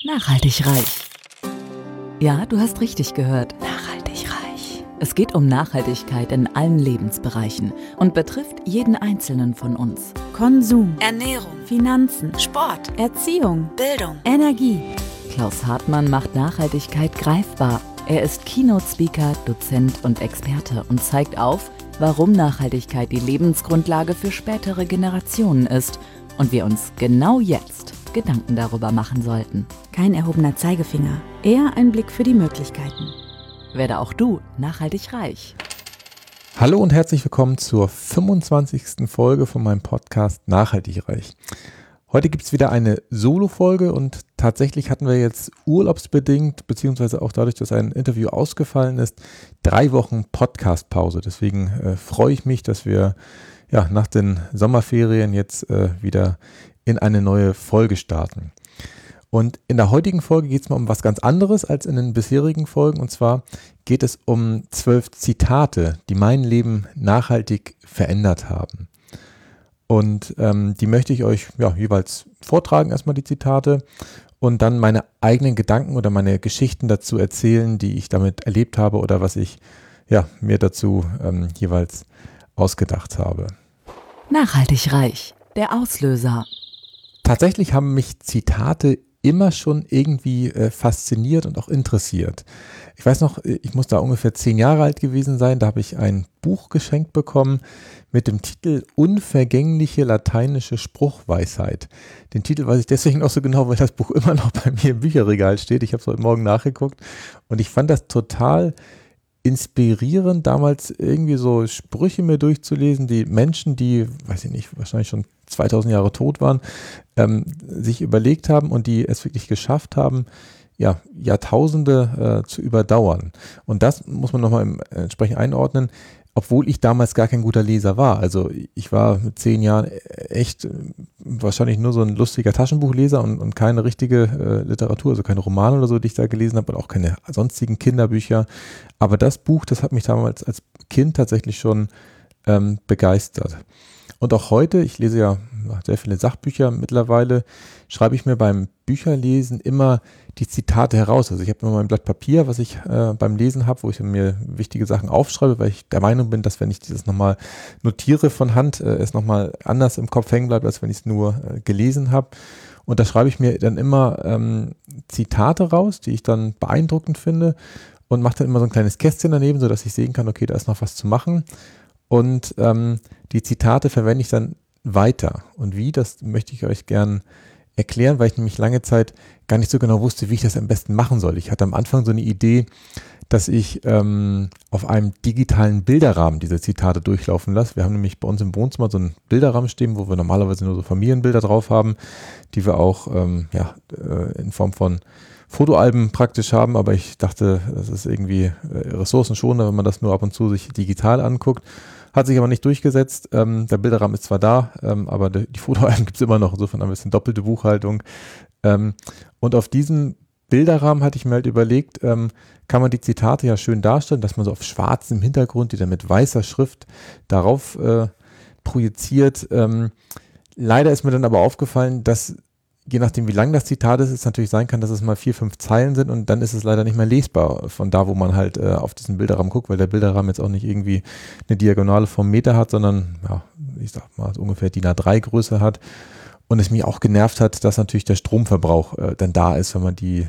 Nachhaltig reich. Ja, du hast richtig gehört. Nachhaltig reich. Es geht um Nachhaltigkeit in allen Lebensbereichen und betrifft jeden Einzelnen von uns. Konsum, Ernährung, Finanzen, Sport, Erziehung, Bildung, Energie. Klaus Hartmann macht Nachhaltigkeit greifbar. Er ist Keynote-Speaker, Dozent und Experte und zeigt auf, warum Nachhaltigkeit die Lebensgrundlage für spätere Generationen ist und wir uns genau jetzt Gedanken darüber machen sollten. Kein erhobener Zeigefinger, eher ein Blick für die Möglichkeiten. Werde auch du nachhaltig reich. Hallo und herzlich willkommen zur 25. Folge von meinem Podcast Nachhaltig reich. Heute gibt es wieder eine Solo-Folge und tatsächlich hatten wir jetzt urlaubsbedingt, beziehungsweise auch dadurch, dass ein Interview ausgefallen ist, 3 Wochen Podcast-Pause. Deswegen freue ich mich, dass wir nach den Sommerferien jetzt wieder in eine neue Folge starten. Und in der heutigen Folge geht es mal um was ganz anderes als in den bisherigen Folgen. Und zwar geht es um 12 Zitate, die mein Leben nachhaltig verändert haben. Und die möchte ich euch jeweils vortragen, erstmal die Zitate, und dann meine eigenen Gedanken oder meine Geschichten dazu erzählen, die ich damit erlebt habe oder was ich mir dazu jeweils ausgedacht habe. Nachhaltig reich. Der Auslöser. Tatsächlich haben mich Zitate immer schon irgendwie fasziniert und auch interessiert. Ich weiß noch, ich muss da ungefähr 10 Jahre alt gewesen sein, da habe ich ein Buch geschenkt bekommen mit dem Titel Unvergängliche lateinische Spruchweisheit. Den Titel weiß ich deswegen auch so genau, weil das Buch immer noch bei mir im Bücherregal steht. Ich habe es heute Morgen nachgeguckt und ich fand das total inspirierend, damals irgendwie so Sprüche mir durchzulesen, die Menschen, die, weiß ich nicht, wahrscheinlich schon 2000 Jahre tot waren, sich überlegt haben und die es wirklich geschafft haben, Jahrtausende zu überdauern. Und das muss man nochmal entsprechend einordnen, obwohl ich damals gar kein guter Leser war. Also ich war mit 10 Jahren echt wahrscheinlich nur so ein lustiger Taschenbuchleser und keine richtige Literatur, also keine Romane oder so, die ich da gelesen habe und auch keine sonstigen Kinderbücher. Aber das Buch, das hat mich damals als Kind tatsächlich schon begeistert. Und auch heute, ich lese ja sehr viele Sachbücher mittlerweile, schreibe ich mir beim Bücherlesen immer die Zitate heraus. Also ich habe immer mein Blatt Papier, was ich beim Lesen habe, wo ich mir wichtige Sachen aufschreibe, weil ich der Meinung bin, dass wenn ich dieses nochmal notiere von Hand, es nochmal anders im Kopf hängen bleibt, als wenn ich es nur gelesen habe. Und da schreibe ich mir dann immer Zitate raus, die ich dann beeindruckend finde und mache dann immer so ein kleines Kästchen daneben, sodass ich sehen kann, okay, da ist noch was zu machen. Und die Zitate verwende ich dann weiter. Und wie, das möchte ich euch gern erklären, weil ich nämlich lange Zeit gar nicht so genau wusste, wie ich das am besten machen soll. Ich hatte am Anfang so eine Idee, dass ich auf einem digitalen Bilderrahmen diese Zitate durchlaufen lasse. Wir haben nämlich bei uns im Wohnzimmer so einen Bilderrahmen stehen, wo wir normalerweise nur so Familienbilder drauf haben, die wir auch in Form von Fotoalben praktisch haben, aber ich dachte, das ist irgendwie ressourcenschonender, wenn man das nur ab und zu sich digital anguckt. Hat sich aber nicht durchgesetzt. Der Bilderrahmen ist zwar da, aber die Fotoalben gibt es immer noch. Insofern haben wir ein bisschen doppelte Buchhaltung. Und auf diesem Bilderrahmen hatte ich mir halt überlegt, kann man die Zitate ja schön darstellen, dass man so auf schwarzem Hintergrund, die dann mit weißer Schrift darauf projiziert. Leider ist mir dann aber aufgefallen, dass je nachdem, wie lang das Zitat ist, es natürlich sein kann, dass es mal 4, 5 Zeilen sind und dann ist es leider nicht mehr lesbar von da, wo man halt auf diesen Bilderrahmen guckt, weil der Bilderrahmen jetzt auch nicht irgendwie eine Diagonale vom Meter hat, sondern, ich sag mal, ungefähr DIN A3 Größe hat. Und es mich auch genervt hat, dass natürlich der Stromverbrauch dann da ist, wenn man die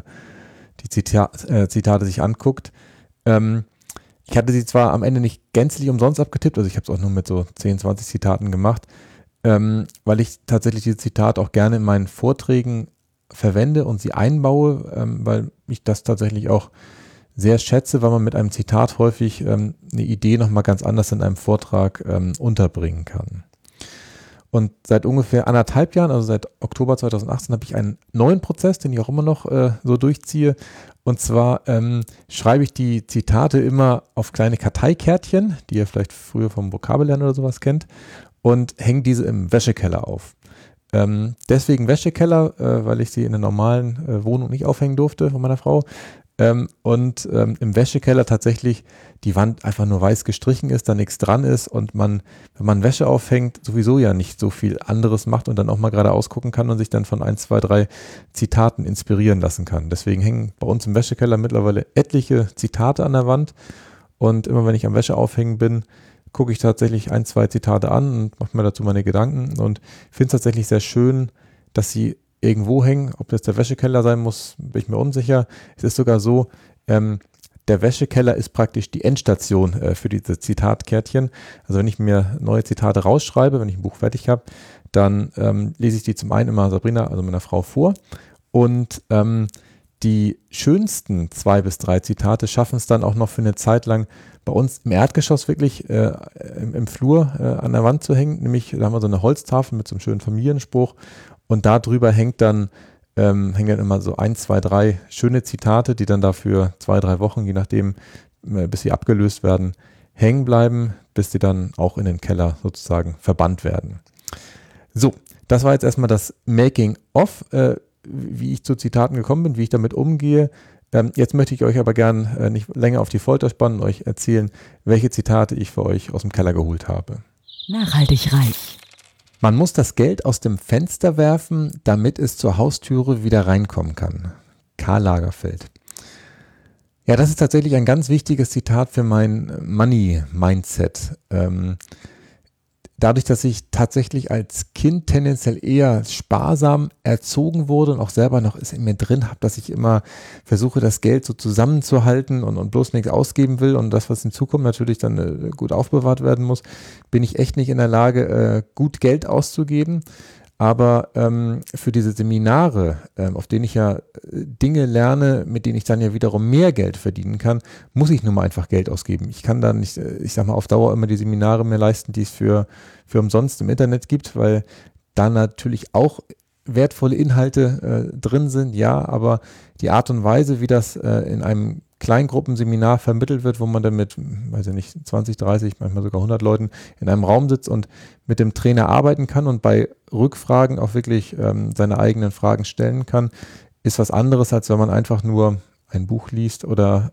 Zitate sich anguckt. Ich hatte sie zwar am Ende nicht gänzlich umsonst abgetippt, also ich habe es auch nur mit so 10, 20 Zitaten gemacht, weil ich tatsächlich diese Zitate auch gerne in meinen Vorträgen verwende und sie einbaue, weil ich das tatsächlich auch sehr schätze, weil man mit einem Zitat häufig eine Idee nochmal ganz anders in einem Vortrag unterbringen kann. Und seit ungefähr 1,5 Jahren, also seit Oktober 2018, habe ich einen neuen Prozess, den ich auch immer noch so durchziehe. Und zwar schreibe ich die Zitate immer auf kleine Karteikärtchen, die ihr vielleicht früher vom Vokabellernen oder sowas kennt, und hänge diese im Wäschekeller auf. Deswegen Wäschekeller, weil ich sie in der normalen Wohnung nicht aufhängen durfte von meiner Frau. Im Wäschekeller tatsächlich die Wand einfach nur weiß gestrichen ist, da nichts dran ist und man, wenn man Wäsche aufhängt, sowieso ja nicht so viel anderes macht und dann auch mal geradeaus gucken kann und sich dann von 1, 2, 3 Zitaten inspirieren lassen kann. Deswegen hängen bei uns im Wäschekeller mittlerweile etliche Zitate an der Wand und immer wenn ich am Wäscheaufhängen bin, gucke ich tatsächlich 1, 2 Zitate an und mache mir dazu meine Gedanken und finde es tatsächlich sehr schön, dass sie irgendwo hängen. Ob das der Wäschekeller sein muss, bin ich mir unsicher. Es ist sogar so, der Wäschekeller ist praktisch die Endstation für diese Zitatkärtchen. Also wenn ich mir neue Zitate rausschreibe, wenn ich ein Buch fertig habe, dann lese ich die zum einen immer Sabrina, also meiner Frau, vor und die schönsten 2 bis 3 Zitate schaffen es dann auch noch für eine Zeit lang bei uns im Erdgeschoss wirklich im Flur an der Wand zu hängen. Nämlich, da haben wir so eine Holztafel mit so einem schönen Familienspruch und da drüber hängen dann immer so 1, 2, 3 schöne Zitate, die dann dafür 2, 3 Wochen, je nachdem, bis sie abgelöst werden, hängen bleiben, bis sie dann auch in den Keller sozusagen verbannt werden. So, das war jetzt erstmal das Making-of, wie ich zu Zitaten gekommen bin, wie ich damit umgehe. Jetzt möchte ich euch aber gern nicht länger auf die Folter spannen und euch erzählen, welche Zitate ich für euch aus dem Keller geholt habe. Nachhaltig reich. Man muss das Geld aus dem Fenster werfen, damit es zur Haustüre wieder reinkommen kann. Karl Lagerfeld. Ja, das ist tatsächlich ein ganz wichtiges Zitat für mein Money-Mindset. Dadurch, dass ich tatsächlich als Kind tendenziell eher sparsam erzogen wurde und auch selber noch es in mir drin habe, dass ich immer versuche, das Geld so zusammenzuhalten und bloß nichts ausgeben will und das, was hinzukommt, natürlich dann gut aufbewahrt werden muss, bin ich echt nicht in der Lage, gut Geld auszugeben. Aber für diese Seminare, auf denen ich ja Dinge lerne, mit denen ich dann ja wiederum mehr Geld verdienen kann, muss ich nun mal einfach Geld ausgeben. Ich kann da nicht, ich sag mal, auf Dauer immer die Seminare mir leisten, die es für umsonst im Internet gibt, weil da natürlich auch wertvolle Inhalte drin sind, ja, aber die Art und Weise, wie das in einem Kleingruppenseminar vermittelt wird, wo man dann mit, weiß ich nicht, 20, 30, manchmal sogar 100 Leuten in einem Raum sitzt und mit dem Trainer arbeiten kann und bei Rückfragen auch wirklich seine eigenen Fragen stellen kann, ist was anderes, als wenn man einfach nur ein Buch liest oder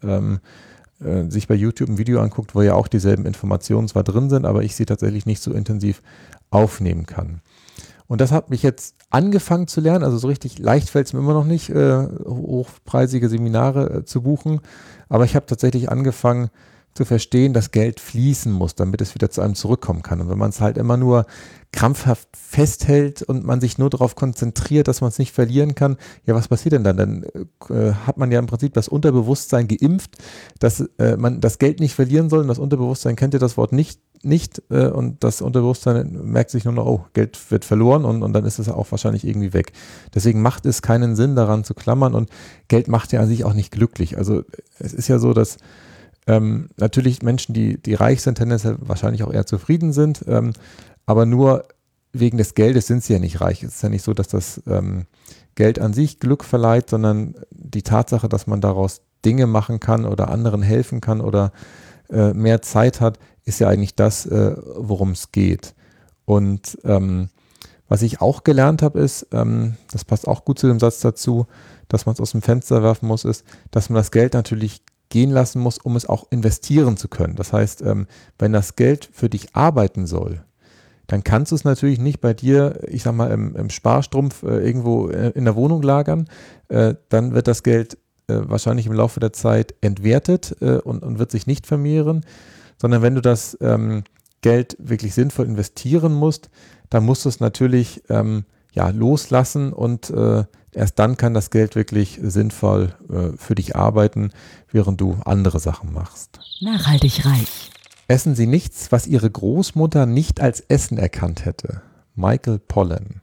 sich bei YouTube ein Video anguckt, wo ja auch dieselben Informationen zwar drin sind, aber ich sie tatsächlich nicht so intensiv aufnehmen kann. Und das hat mich jetzt angefangen zu lernen, also so richtig leicht fällt es mir immer noch nicht, hochpreisige Seminare zu buchen, aber ich habe tatsächlich angefangen zu verstehen, dass Geld fließen muss, damit es wieder zu einem zurückkommen kann. Und wenn man es halt immer nur krampfhaft festhält und man sich nur darauf konzentriert, dass man es nicht verlieren kann, ja, was passiert denn dann? Dann hat man ja im Prinzip das Unterbewusstsein geimpft, dass man das Geld nicht verlieren soll und das Unterbewusstsein kennt ja das Wort nicht und das Unterbewusstsein merkt sich nur noch, oh, Geld wird verloren und dann ist es auch wahrscheinlich irgendwie weg. Deswegen macht es keinen Sinn, daran zu klammern und Geld macht ja an sich auch nicht glücklich. Also es ist ja so, dass natürlich Menschen, die reich sind, tendenziell wahrscheinlich auch eher zufrieden sind, aber nur wegen des Geldes sind sie ja nicht reich. Es ist ja nicht so, dass das Geld an sich Glück verleiht, sondern die Tatsache, dass man daraus Dinge machen kann oder anderen helfen kann oder mehr Zeit hat, ist ja eigentlich das, worum es geht. Und was ich auch gelernt habe, ist, das passt auch gut zu dem Satz dazu, dass man es aus dem Fenster werfen muss, ist, dass man das Geld natürlich gehen lassen muss, um es auch investieren zu können. Das heißt, wenn das Geld für dich arbeiten soll, dann kannst du es natürlich nicht bei dir, ich sag mal, im Sparstrumpf irgendwo in der Wohnung lagern. Dann wird das Geld wahrscheinlich im Laufe der Zeit entwertet und wird sich nicht vermehren, sondern wenn du das Geld wirklich sinnvoll investieren musst, dann musst du es natürlich loslassen und erst dann kann das Geld wirklich sinnvoll für dich arbeiten, während du andere Sachen machst. Nachhaltig reich. Essen Sie nichts, was Ihre Großmutter nicht als Essen erkannt hätte. Michael Pollan.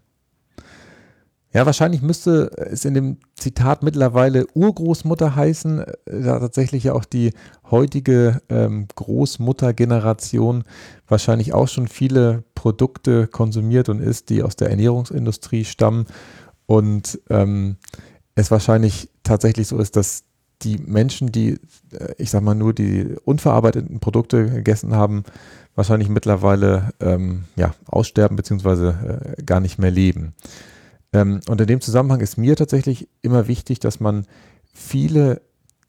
Ja, wahrscheinlich müsste es in dem Zitat mittlerweile Urgroßmutter heißen, da tatsächlich ja auch die heutige Großmuttergeneration wahrscheinlich auch schon viele Produkte konsumiert und isst, die aus der Ernährungsindustrie stammen und es wahrscheinlich tatsächlich so ist, dass die Menschen, die, ich sag mal, nur die unverarbeiteten Produkte gegessen haben, wahrscheinlich mittlerweile aussterben bzw. gar nicht mehr leben. Und in dem Zusammenhang ist mir tatsächlich immer wichtig, dass man viele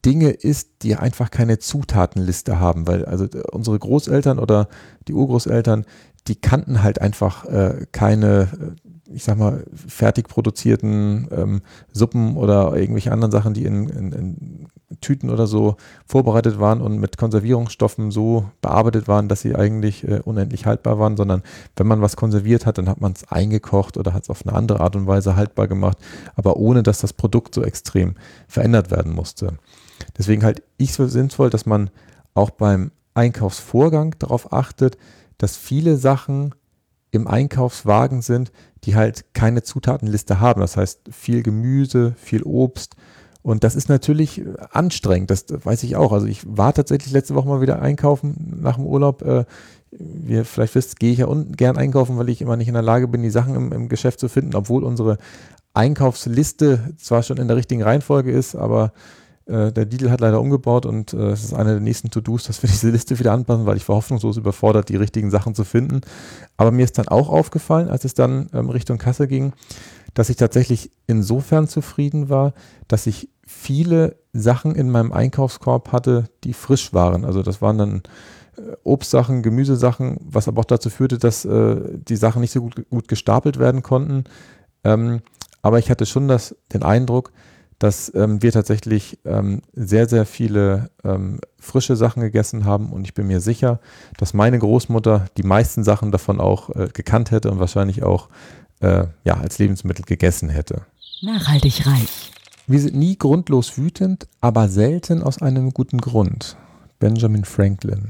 Dinge isst, die einfach keine Zutatenliste haben, weil also unsere Großeltern oder die Urgroßeltern, die kannten halt einfach keine, ich sag mal, fertig produzierten Suppen oder irgendwelche anderen Sachen, die in Tüten oder so vorbereitet waren und mit Konservierungsstoffen so bearbeitet waren, dass sie eigentlich unendlich haltbar waren, sondern wenn man was konserviert hat, dann hat man es eingekocht oder hat es auf eine andere Art und Weise haltbar gemacht, aber ohne, dass das Produkt so extrem verändert werden musste. Deswegen halte ich es für sinnvoll, dass man auch beim Einkaufsvorgang darauf achtet, dass viele Sachen im Einkaufswagen sind, die halt keine Zutatenliste haben. Das heißt, viel Gemüse, viel Obst. Und das ist natürlich anstrengend, das weiß ich auch. Also ich war tatsächlich letzte Woche mal wieder einkaufen nach dem Urlaub. Wie ihr vielleicht wisst, gehe ich ja gern einkaufen, weil ich immer nicht in der Lage bin, die Sachen im Geschäft zu finden, obwohl unsere Einkaufsliste zwar schon in der richtigen Reihenfolge ist, aber der Lidl hat leider umgebaut und es ist eine der nächsten To-Dos, dass wir diese Liste wieder anpassen, weil ich war hoffnungslos überfordert, die richtigen Sachen zu finden. Aber mir ist dann auch aufgefallen, als es dann Richtung Kasse ging, dass ich tatsächlich insofern zufrieden war, dass ich viele Sachen in meinem Einkaufskorb hatte, die frisch waren. Also das waren dann Obstsachen, Gemüsesachen, was aber auch dazu führte, dass die Sachen nicht so gut gestapelt werden konnten. Aber ich hatte schon den Eindruck, dass wir tatsächlich sehr, sehr viele frische Sachen gegessen haben und ich bin mir sicher, dass meine Großmutter die meisten Sachen davon auch gekannt hätte und wahrscheinlich auch als Lebensmittel gegessen hätte. Nachhaltig reich. Wir sind nie grundlos wütend, aber selten aus einem guten Grund. Benjamin Franklin.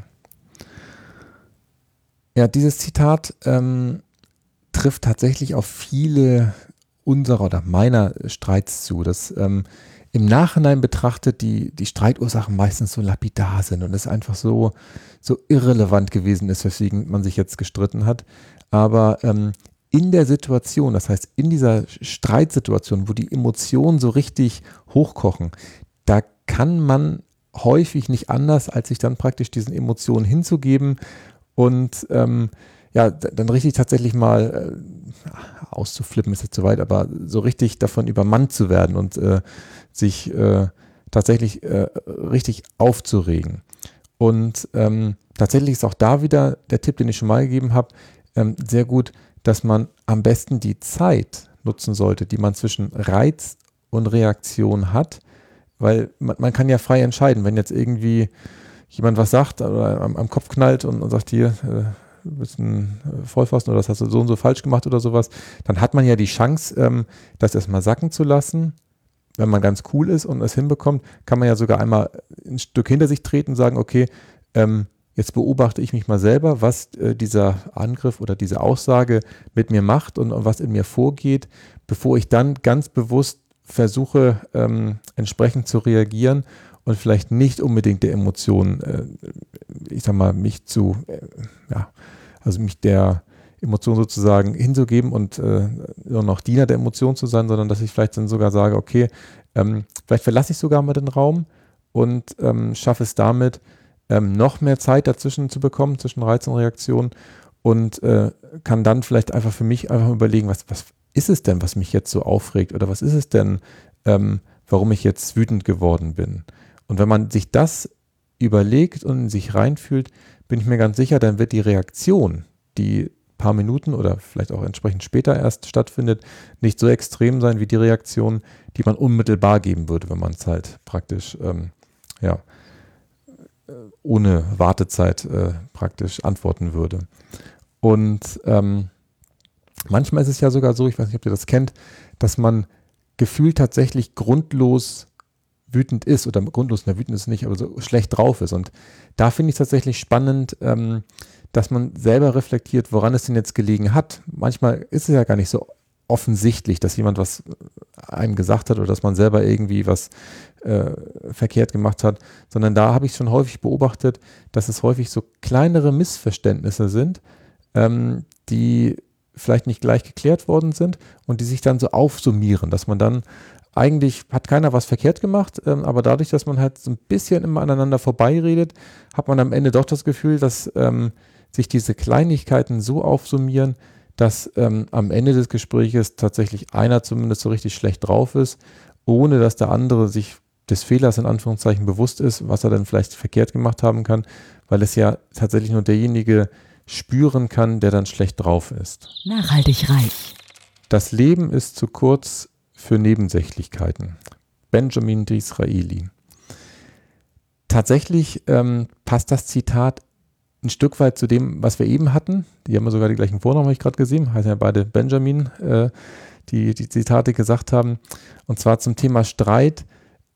Ja, dieses Zitat trifft tatsächlich auf viele unserer oder meiner Streits zu, dass im Nachhinein betrachtet die Streitursachen meistens so lapidar sind und es einfach so irrelevant gewesen ist, weswegen man sich jetzt gestritten hat. Aber in der Situation, das heißt in dieser Streitsituation, wo die Emotionen so richtig hochkochen, da kann man häufig nicht anders, als sich dann praktisch diesen Emotionen hinzugeben und dann richtig tatsächlich mal auszuflippen ist jetzt zu weit, aber so richtig davon übermannt zu werden und sich tatsächlich richtig aufzuregen. Und tatsächlich ist auch da wieder der Tipp, den ich schon mal gegeben habe, sehr gut, dass man am besten die Zeit nutzen sollte, die man zwischen Reiz und Reaktion hat, weil man kann ja frei entscheiden, wenn jetzt irgendwie jemand was sagt oder am Kopf knallt und sagt, hier, du bist ein Vollpfosten oder das hast du so und so falsch gemacht oder sowas, dann hat man ja die Chance, das erstmal sacken zu lassen. Wenn man ganz cool ist und es hinbekommt, kann man ja sogar einmal ein Stück hinter sich treten und sagen, okay, jetzt beobachte ich mich mal selber, was dieser Angriff oder diese Aussage mit mir macht und was in mir vorgeht, bevor ich dann ganz bewusst versuche, entsprechend zu reagieren und vielleicht nicht unbedingt der Emotion, mich der Emotion sozusagen hinzugeben und nur noch Diener der Emotion zu sein, sondern dass ich vielleicht dann sogar sage, okay, vielleicht verlasse ich sogar mal den Raum und schaffe es damit, noch mehr Zeit dazwischen zu bekommen, zwischen Reiz und Reaktion und kann dann vielleicht einfach für mich einfach überlegen, was ist es denn, was mich jetzt so aufregt oder was ist es denn, warum ich jetzt wütend geworden bin. Und wenn man sich das überlegt und in sich reinfühlt, bin ich mir ganz sicher, dann wird die Reaktion, die ein paar Minuten oder vielleicht auch entsprechend später erst stattfindet, nicht so extrem sein wie die Reaktion, die man unmittelbar geben würde, wenn man es halt praktisch ohne Wartezeit praktisch antworten würde. Und manchmal ist es ja sogar so, ich weiß nicht, ob ihr das kennt, dass man gefühlt tatsächlich grundlos wütend ist oder grundlos, wütend ist nicht, aber so schlecht drauf ist. Und da finde ich es tatsächlich spannend, dass man selber reflektiert, woran es denn jetzt gelegen hat. Manchmal ist es ja gar nicht so offensichtlich, dass jemand was einem gesagt hat oder dass man selber irgendwie was verkehrt gemacht hat, sondern da habe ich schon häufig beobachtet, dass es häufig so kleinere Missverständnisse sind, die vielleicht nicht gleich geklärt worden sind und die sich dann so aufsummieren, dass man dann eigentlich hat keiner was verkehrt gemacht, aber dadurch, dass man halt so ein bisschen immer aneinander vorbeiredet, hat man am Ende doch das Gefühl, dass sich diese Kleinigkeiten so aufsummieren, dass am Ende des Gespräches tatsächlich einer zumindest so richtig schlecht drauf ist, ohne dass der andere sich des Fehlers in Anführungszeichen bewusst ist, was er dann vielleicht verkehrt gemacht haben kann, weil es ja tatsächlich nur derjenige spüren kann, der dann schlecht drauf ist. Nachhaltig reich. Das Leben ist zu kurz für Nebensächlichkeiten. Benjamin Disraeli. Tatsächlich passt das Zitat ein Stück weit zu dem, was wir eben hatten. Die haben ja sogar die gleichen Vornamen, habe ich gerade gesehen. Heißen ja beide Benjamin, die Zitate gesagt haben. Und zwar zum Thema Streit.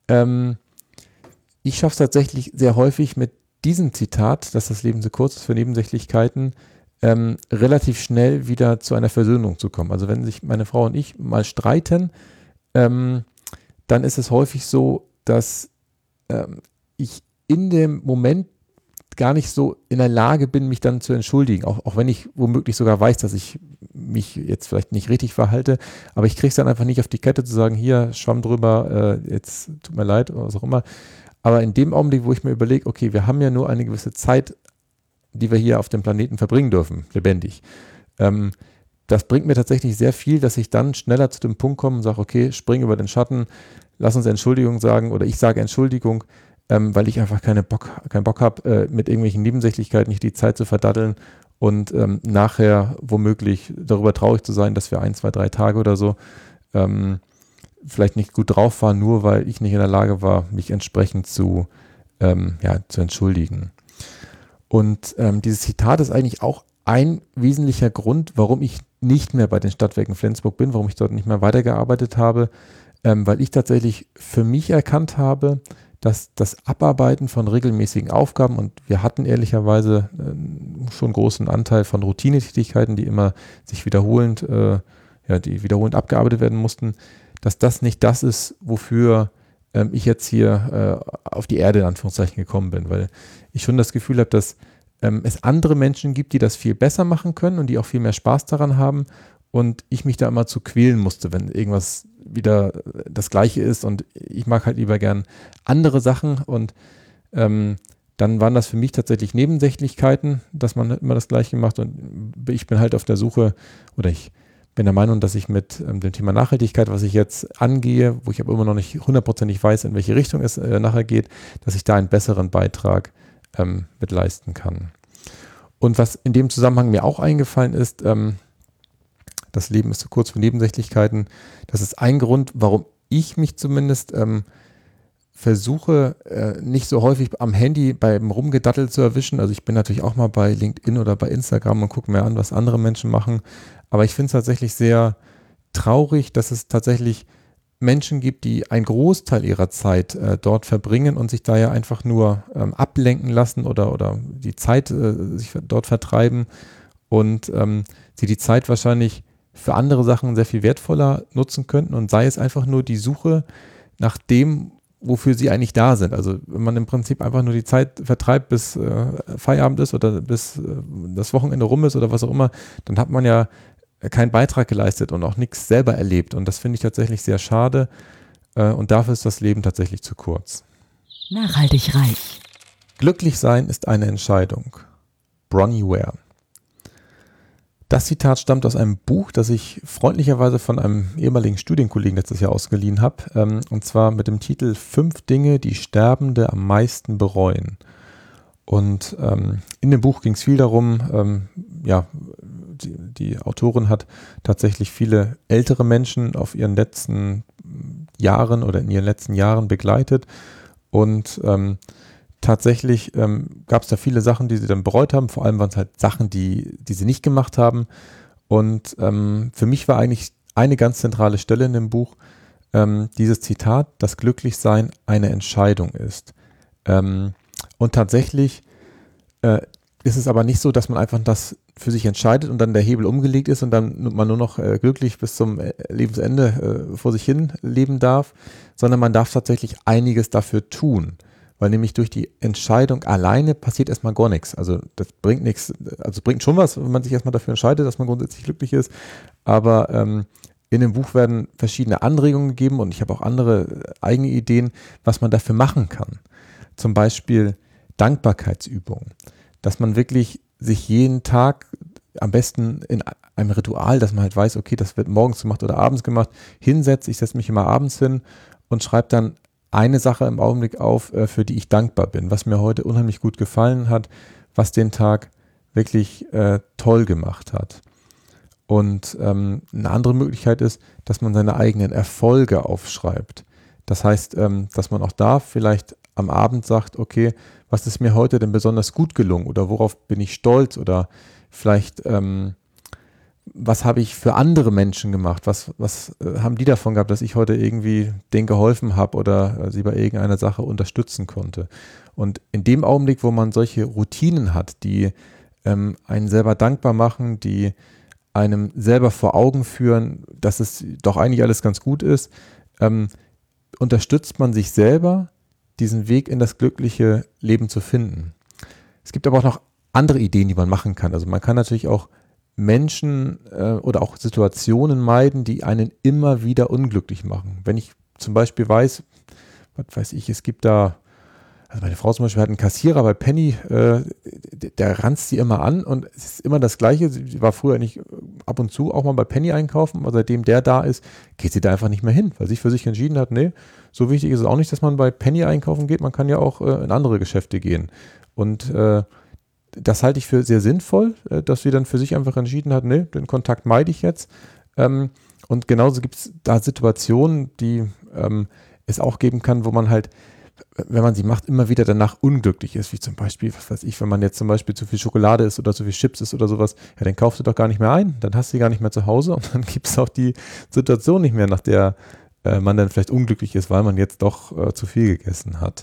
Ich schaffe es tatsächlich sehr häufig mit diesem Zitat, dass das Leben zu kurz ist für Nebensächlichkeiten, relativ schnell wieder zu einer Versöhnung zu kommen. Also wenn sich meine Frau und ich mal streiten, dann ist es häufig so, dass ich in dem Moment gar nicht so in der Lage bin, mich dann zu entschuldigen, auch wenn ich womöglich sogar weiß, dass ich mich jetzt vielleicht nicht richtig verhalte, aber ich kriege es dann einfach nicht auf die Kette zu sagen, hier, Schwamm drüber, jetzt tut mir leid oder was auch immer. Aber in dem Augenblick, wo ich mir überlege, okay, wir haben ja nur eine gewisse Zeit, die wir hier auf dem Planeten verbringen dürfen, lebendig. Das bringt mir tatsächlich sehr viel, dass ich dann schneller zu dem Punkt komme und sage, okay, spring über den Schatten, lass uns Entschuldigung sagen oder ich sage Entschuldigung, weil ich einfach keinen Bock habe, mit irgendwelchen Nebensächlichkeiten nicht die Zeit zu verdatteln und nachher womöglich darüber traurig zu sein, dass wir 1, 2, 3 Tage oder so vielleicht nicht gut drauf waren, nur weil ich nicht in der Lage war, mich entsprechend zu entschuldigen. Und dieses Zitat ist eigentlich auch ein wesentlicher Grund, warum ich nicht mehr bei den Stadtwerken Flensburg bin, warum ich dort nicht mehr weitergearbeitet habe, weil ich tatsächlich für mich erkannt habe, dass das Abarbeiten von regelmäßigen Aufgaben, und wir hatten ehrlicherweise schon einen großen Anteil von Routinetätigkeiten, die immer sich wiederholend abgearbeitet werden mussten, dass das nicht das ist, wofür ich jetzt hier auf die Erde in Anführungszeichen gekommen bin, weil ich schon das Gefühl habe, dass es andere Menschen gibt, die das viel besser machen können und die auch viel mehr Spaß daran haben und ich mich da immer zu quälen musste, wenn irgendwas wieder das Gleiche ist und ich mag halt lieber gern andere Sachen und dann waren das für mich tatsächlich Nebensächlichkeiten, dass man immer das Gleiche macht und ich bin halt auf der Suche oder ich bin der Meinung, dass ich mit dem Thema Nachhaltigkeit, was ich jetzt angehe, wo ich aber immer noch nicht hundertprozentig weiß, in welche Richtung es nachher geht, dass ich da einen besseren Beitrag mit leisten kann. Und was in dem Zusammenhang mir auch eingefallen ist, das Leben ist zu kurz für Nebensächlichkeiten. Das ist ein Grund, warum ich mich zumindest versuche, nicht so häufig am Handy beim Rumgedattel zu erwischen. Also ich bin natürlich auch mal bei LinkedIn oder bei Instagram und gucke mir an, was andere Menschen machen. Aber ich finde es tatsächlich sehr traurig, dass es tatsächlich Menschen gibt, die einen Großteil ihrer Zeit dort verbringen und sich daher einfach nur ablenken lassen oder die Zeit sich dort vertreiben und sie die Zeit wahrscheinlich für andere Sachen sehr viel wertvoller nutzen könnten und sei es einfach nur die Suche nach dem, wofür sie eigentlich da sind. Also wenn man im Prinzip einfach nur die Zeit vertreibt, bis Feierabend ist oder bis das Wochenende rum ist oder was auch immer, dann hat man ja keinen Beitrag geleistet und auch nichts selber erlebt. Und das finde ich tatsächlich sehr schade. Und dafür ist das Leben tatsächlich zu kurz. Nachhaltig reich. Glücklich sein ist eine Entscheidung. Bronnie Ware. Das Zitat stammt aus einem Buch, das ich freundlicherweise von einem ehemaligen Studienkollegen letztes Jahr ausgeliehen habe. Und zwar mit dem Titel 5 Dinge, die Sterbende am meisten bereuen. Und in dem Buch ging es viel darum, die Autorin hat tatsächlich viele ältere Menschen auf ihren letzten Jahren oder in ihren letzten Jahren begleitet und tatsächlich gab es da viele Sachen, die sie dann bereut haben, vor allem waren es halt Sachen, die sie nicht gemacht haben und für mich war eigentlich eine ganz zentrale Stelle in dem Buch dieses Zitat, dass Glücklichsein eine Entscheidung ist. Und tatsächlich ist es aber nicht so, dass man einfach das für sich entscheidet und dann der Hebel umgelegt ist und dann man nur noch glücklich bis zum Lebensende vor sich hin leben darf, sondern man darf tatsächlich einiges dafür tun, weil nämlich durch die Entscheidung alleine passiert erstmal gar nichts. Also das bringt nichts, also bringt schon was, wenn man sich erstmal dafür entscheidet, dass man grundsätzlich glücklich ist, aber in dem Buch werden verschiedene Anregungen gegeben und ich habe auch andere eigene Ideen, was man dafür machen kann. Zum Beispiel Dankbarkeitsübungen, dass man wirklich sich jeden Tag am besten in einem Ritual, dass man halt weiß, okay, das wird morgens gemacht oder abends gemacht, hinsetzt. Ich setze mich immer abends hin und schreibe dann eine Sache im Augenblick auf, für die ich dankbar bin, was mir heute unheimlich gut gefallen hat, was den Tag wirklich toll gemacht hat. Und eine andere Möglichkeit ist, dass man seine eigenen Erfolge aufschreibt. Das heißt, dass man auch da vielleicht am Abend sagt, okay, was ist mir heute denn besonders gut gelungen oder worauf bin ich stolz oder vielleicht was habe ich für andere Menschen gemacht, was haben die davon gehabt, dass ich heute irgendwie denen geholfen habe oder sie bei irgendeiner Sache unterstützen konnte. Und in dem Augenblick, wo man solche Routinen hat, die einen selber dankbar machen, die einem selber vor Augen führen, dass es doch eigentlich alles ganz gut ist, unterstützt man sich selber, diesen Weg in das glückliche Leben zu finden. Es gibt aber auch noch andere Ideen, die man machen kann. Also man kann natürlich auch Menschen oder auch Situationen meiden, die einen immer wieder unglücklich machen. Wenn ich zum Beispiel weiß, was weiß ich, es gibt da, also meine Frau zum Beispiel hat einen Kassierer bei Penny, der ranzt sie immer an und es ist immer das Gleiche. Sie war früher nicht ab und zu auch mal bei Penny einkaufen, aber seitdem der da ist, geht sie da einfach nicht mehr hin, weil sie für sich entschieden hat, nee, so wichtig ist es auch nicht, dass man bei Penny einkaufen geht, man kann ja auch in andere Geschäfte gehen. Und das halte ich für sehr sinnvoll, dass sie dann für sich einfach entschieden hat, nee, den Kontakt meide ich jetzt. Und genauso gibt es da Situationen, die es auch geben kann, wo man halt, wenn man sie macht, immer wieder danach unglücklich ist, wie zum Beispiel, was weiß ich, wenn man jetzt zum Beispiel zu viel Schokolade isst oder zu viel Chips isst oder sowas, ja, dann kaufst du doch gar nicht mehr ein, dann hast du sie gar nicht mehr zu Hause und dann gibt es auch die Situation nicht mehr, nach der man dann vielleicht unglücklich ist, weil man jetzt doch zu viel gegessen hat.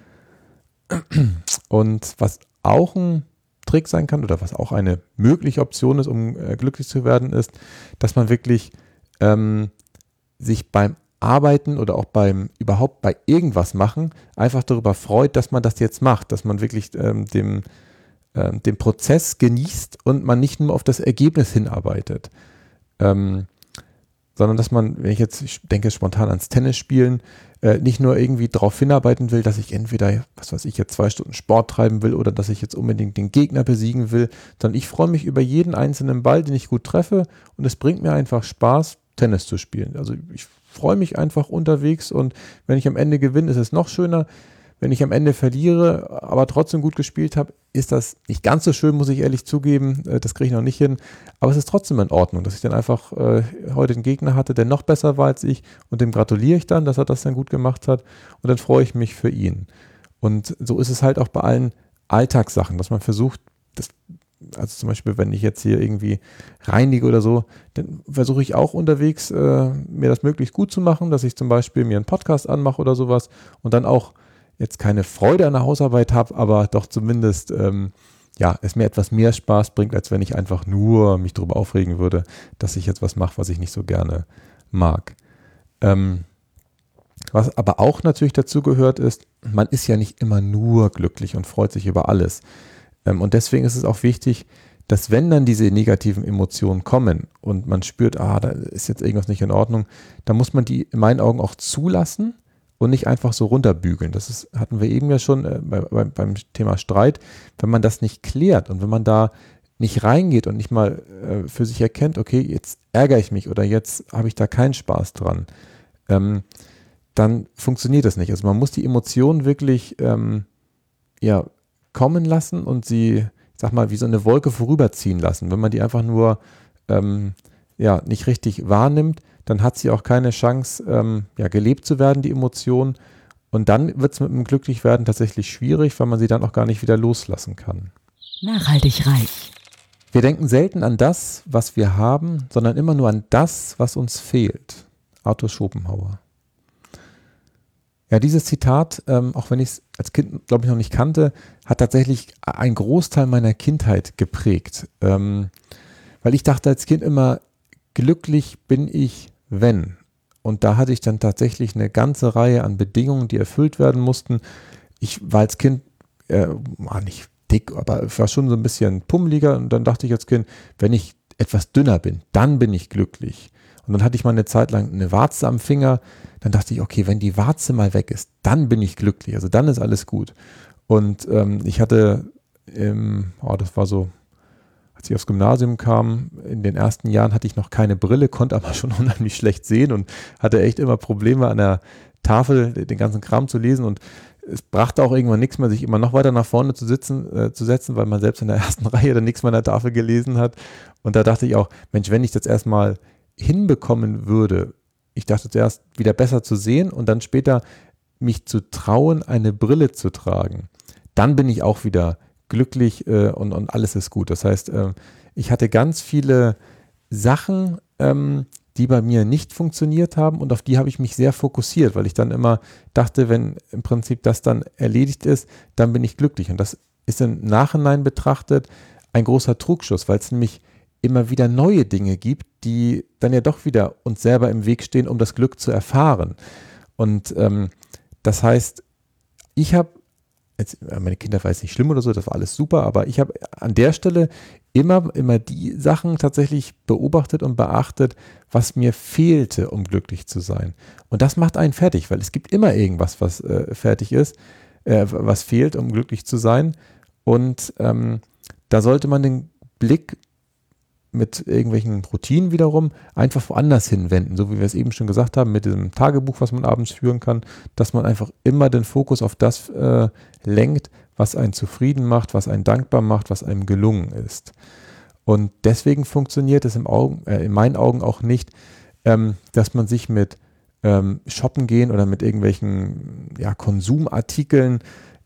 Und was auch ein Trick sein kann oder was auch eine mögliche Option ist, um glücklich zu werden, ist, dass man wirklich sich beim Arbeiten oder auch überhaupt bei irgendwas machen, einfach darüber freut, dass man das jetzt macht, dass man wirklich den Prozess genießt und man nicht nur auf das Ergebnis hinarbeitet. Sondern dass man, wenn ich denke spontan ans Tennisspielen, nicht nur irgendwie darauf hinarbeiten will, dass ich entweder, was weiß ich, jetzt 2 Stunden Sport treiben will oder dass ich jetzt unbedingt den Gegner besiegen will, sondern ich freue mich über jeden einzelnen Ball, den ich gut treffe und es bringt mir einfach Spaß, Tennis zu spielen. Also ich freue mich einfach unterwegs und wenn ich am Ende gewinne, ist es noch schöner. Wenn ich am Ende verliere, aber trotzdem gut gespielt habe, ist das nicht ganz so schön, muss ich ehrlich zugeben. Das kriege ich noch nicht hin. Aber es ist trotzdem in Ordnung, dass ich dann einfach heute einen Gegner hatte, der noch besser war als ich. Und dem gratuliere ich dann, dass er das dann gut gemacht hat. Und dann freue ich mich für ihn. Und so ist es halt auch bei allen Alltagssachen, dass man versucht, also zum Beispiel, wenn ich jetzt hier irgendwie reinige oder so, dann versuche ich auch unterwegs, mir das möglichst gut zu machen, dass ich zum Beispiel mir einen Podcast anmache oder sowas und dann auch jetzt keine Freude an der Hausarbeit habe, aber doch zumindest es mir etwas mehr Spaß bringt, als wenn ich einfach nur mich darüber aufregen würde, dass ich jetzt was mache, was ich nicht so gerne mag. Was aber auch natürlich dazu gehört ist, man ist ja nicht immer nur glücklich und freut sich über alles. Und deswegen ist es auch wichtig, dass wenn dann diese negativen Emotionen kommen und man spürt, da ist jetzt irgendwas nicht in Ordnung, dann muss man die in meinen Augen auch zulassen und nicht einfach so runterbügeln. Hatten wir eben ja schon beim Thema Streit. Wenn man das nicht klärt und wenn man da nicht reingeht und nicht mal für sich erkennt, okay, jetzt ärgere ich mich oder jetzt habe ich da keinen Spaß dran, dann funktioniert das nicht. Also man muss die Emotionen wirklich kommen lassen und sie, ich sag mal, wie so eine Wolke vorüberziehen lassen. Wenn man die einfach nur nicht richtig wahrnimmt, dann hat sie auch keine Chance, gelebt zu werden, die Emotion. Und dann wird es mit dem Glücklichwerden tatsächlich schwierig, weil man sie dann auch gar nicht wieder loslassen kann. Nachhaltig reich. Wir denken selten an das, was wir haben, sondern immer nur an das, was uns fehlt. Arthur Schopenhauer. Ja, dieses Zitat, auch wenn ich es als Kind, glaube ich, noch nicht kannte, hat tatsächlich einen Großteil meiner Kindheit geprägt. Weil ich dachte als Kind immer, glücklich bin ich, wenn. Und da hatte ich dann tatsächlich eine ganze Reihe an Bedingungen, die erfüllt werden mussten. Ich war als Kind nicht dick, aber ich war schon so ein bisschen pummeliger. Und dann dachte ich als Kind, wenn ich etwas dünner bin, dann bin ich glücklich. Und dann hatte ich mal eine Zeit lang eine Warze am Finger. Dann dachte ich, okay, wenn die Warze mal weg ist, dann bin ich glücklich. Also dann ist alles gut. Und ich hatte, das war so, als ich aufs Gymnasium kam, in den ersten Jahren hatte ich noch keine Brille, konnte aber schon unheimlich schlecht sehen und hatte echt immer Probleme an der Tafel den ganzen Kram zu lesen und es brachte auch irgendwann nichts mehr, sich immer noch weiter nach vorne zu setzen, weil man selbst in der ersten Reihe dann nichts mehr an der Tafel gelesen hat. Und da dachte ich auch, Mensch, wenn ich das erstmal hinbekommen würde, ich dachte zuerst wieder besser zu sehen und dann später mich zu trauen, eine Brille zu tragen, dann bin ich auch wieder glücklich und alles ist gut. Das heißt, ich hatte ganz viele Sachen, die bei mir nicht funktioniert haben und auf die habe ich mich sehr fokussiert, weil ich dann immer dachte, wenn im Prinzip das dann erledigt ist, dann bin ich glücklich. Und das ist im Nachhinein betrachtet ein großer Trugschluss, weil es nämlich immer wieder neue Dinge gibt, die dann ja doch wieder uns selber im Weg stehen, um das Glück zu erfahren. Und das heißt, ich habe, meine Kinder war jetzt nicht schlimm oder so, das war alles super, aber ich habe an der Stelle immer die Sachen tatsächlich beobachtet und beachtet, was mir fehlte, um glücklich zu sein. Und das macht einen fertig, weil es gibt immer irgendwas, was fertig ist, was fehlt, um glücklich zu sein. Und da sollte man den Blick mit irgendwelchen Routinen wiederum einfach woanders hinwenden, so wie wir es eben schon gesagt haben, mit diesem Tagebuch, was man abends führen kann, dass man einfach immer den Fokus auf das lenkt, was einen zufrieden macht, was einen dankbar macht, was einem gelungen ist. Und deswegen funktioniert es in meinen Augen auch nicht, dass man sich mit Shoppen gehen oder mit irgendwelchen Konsumartikeln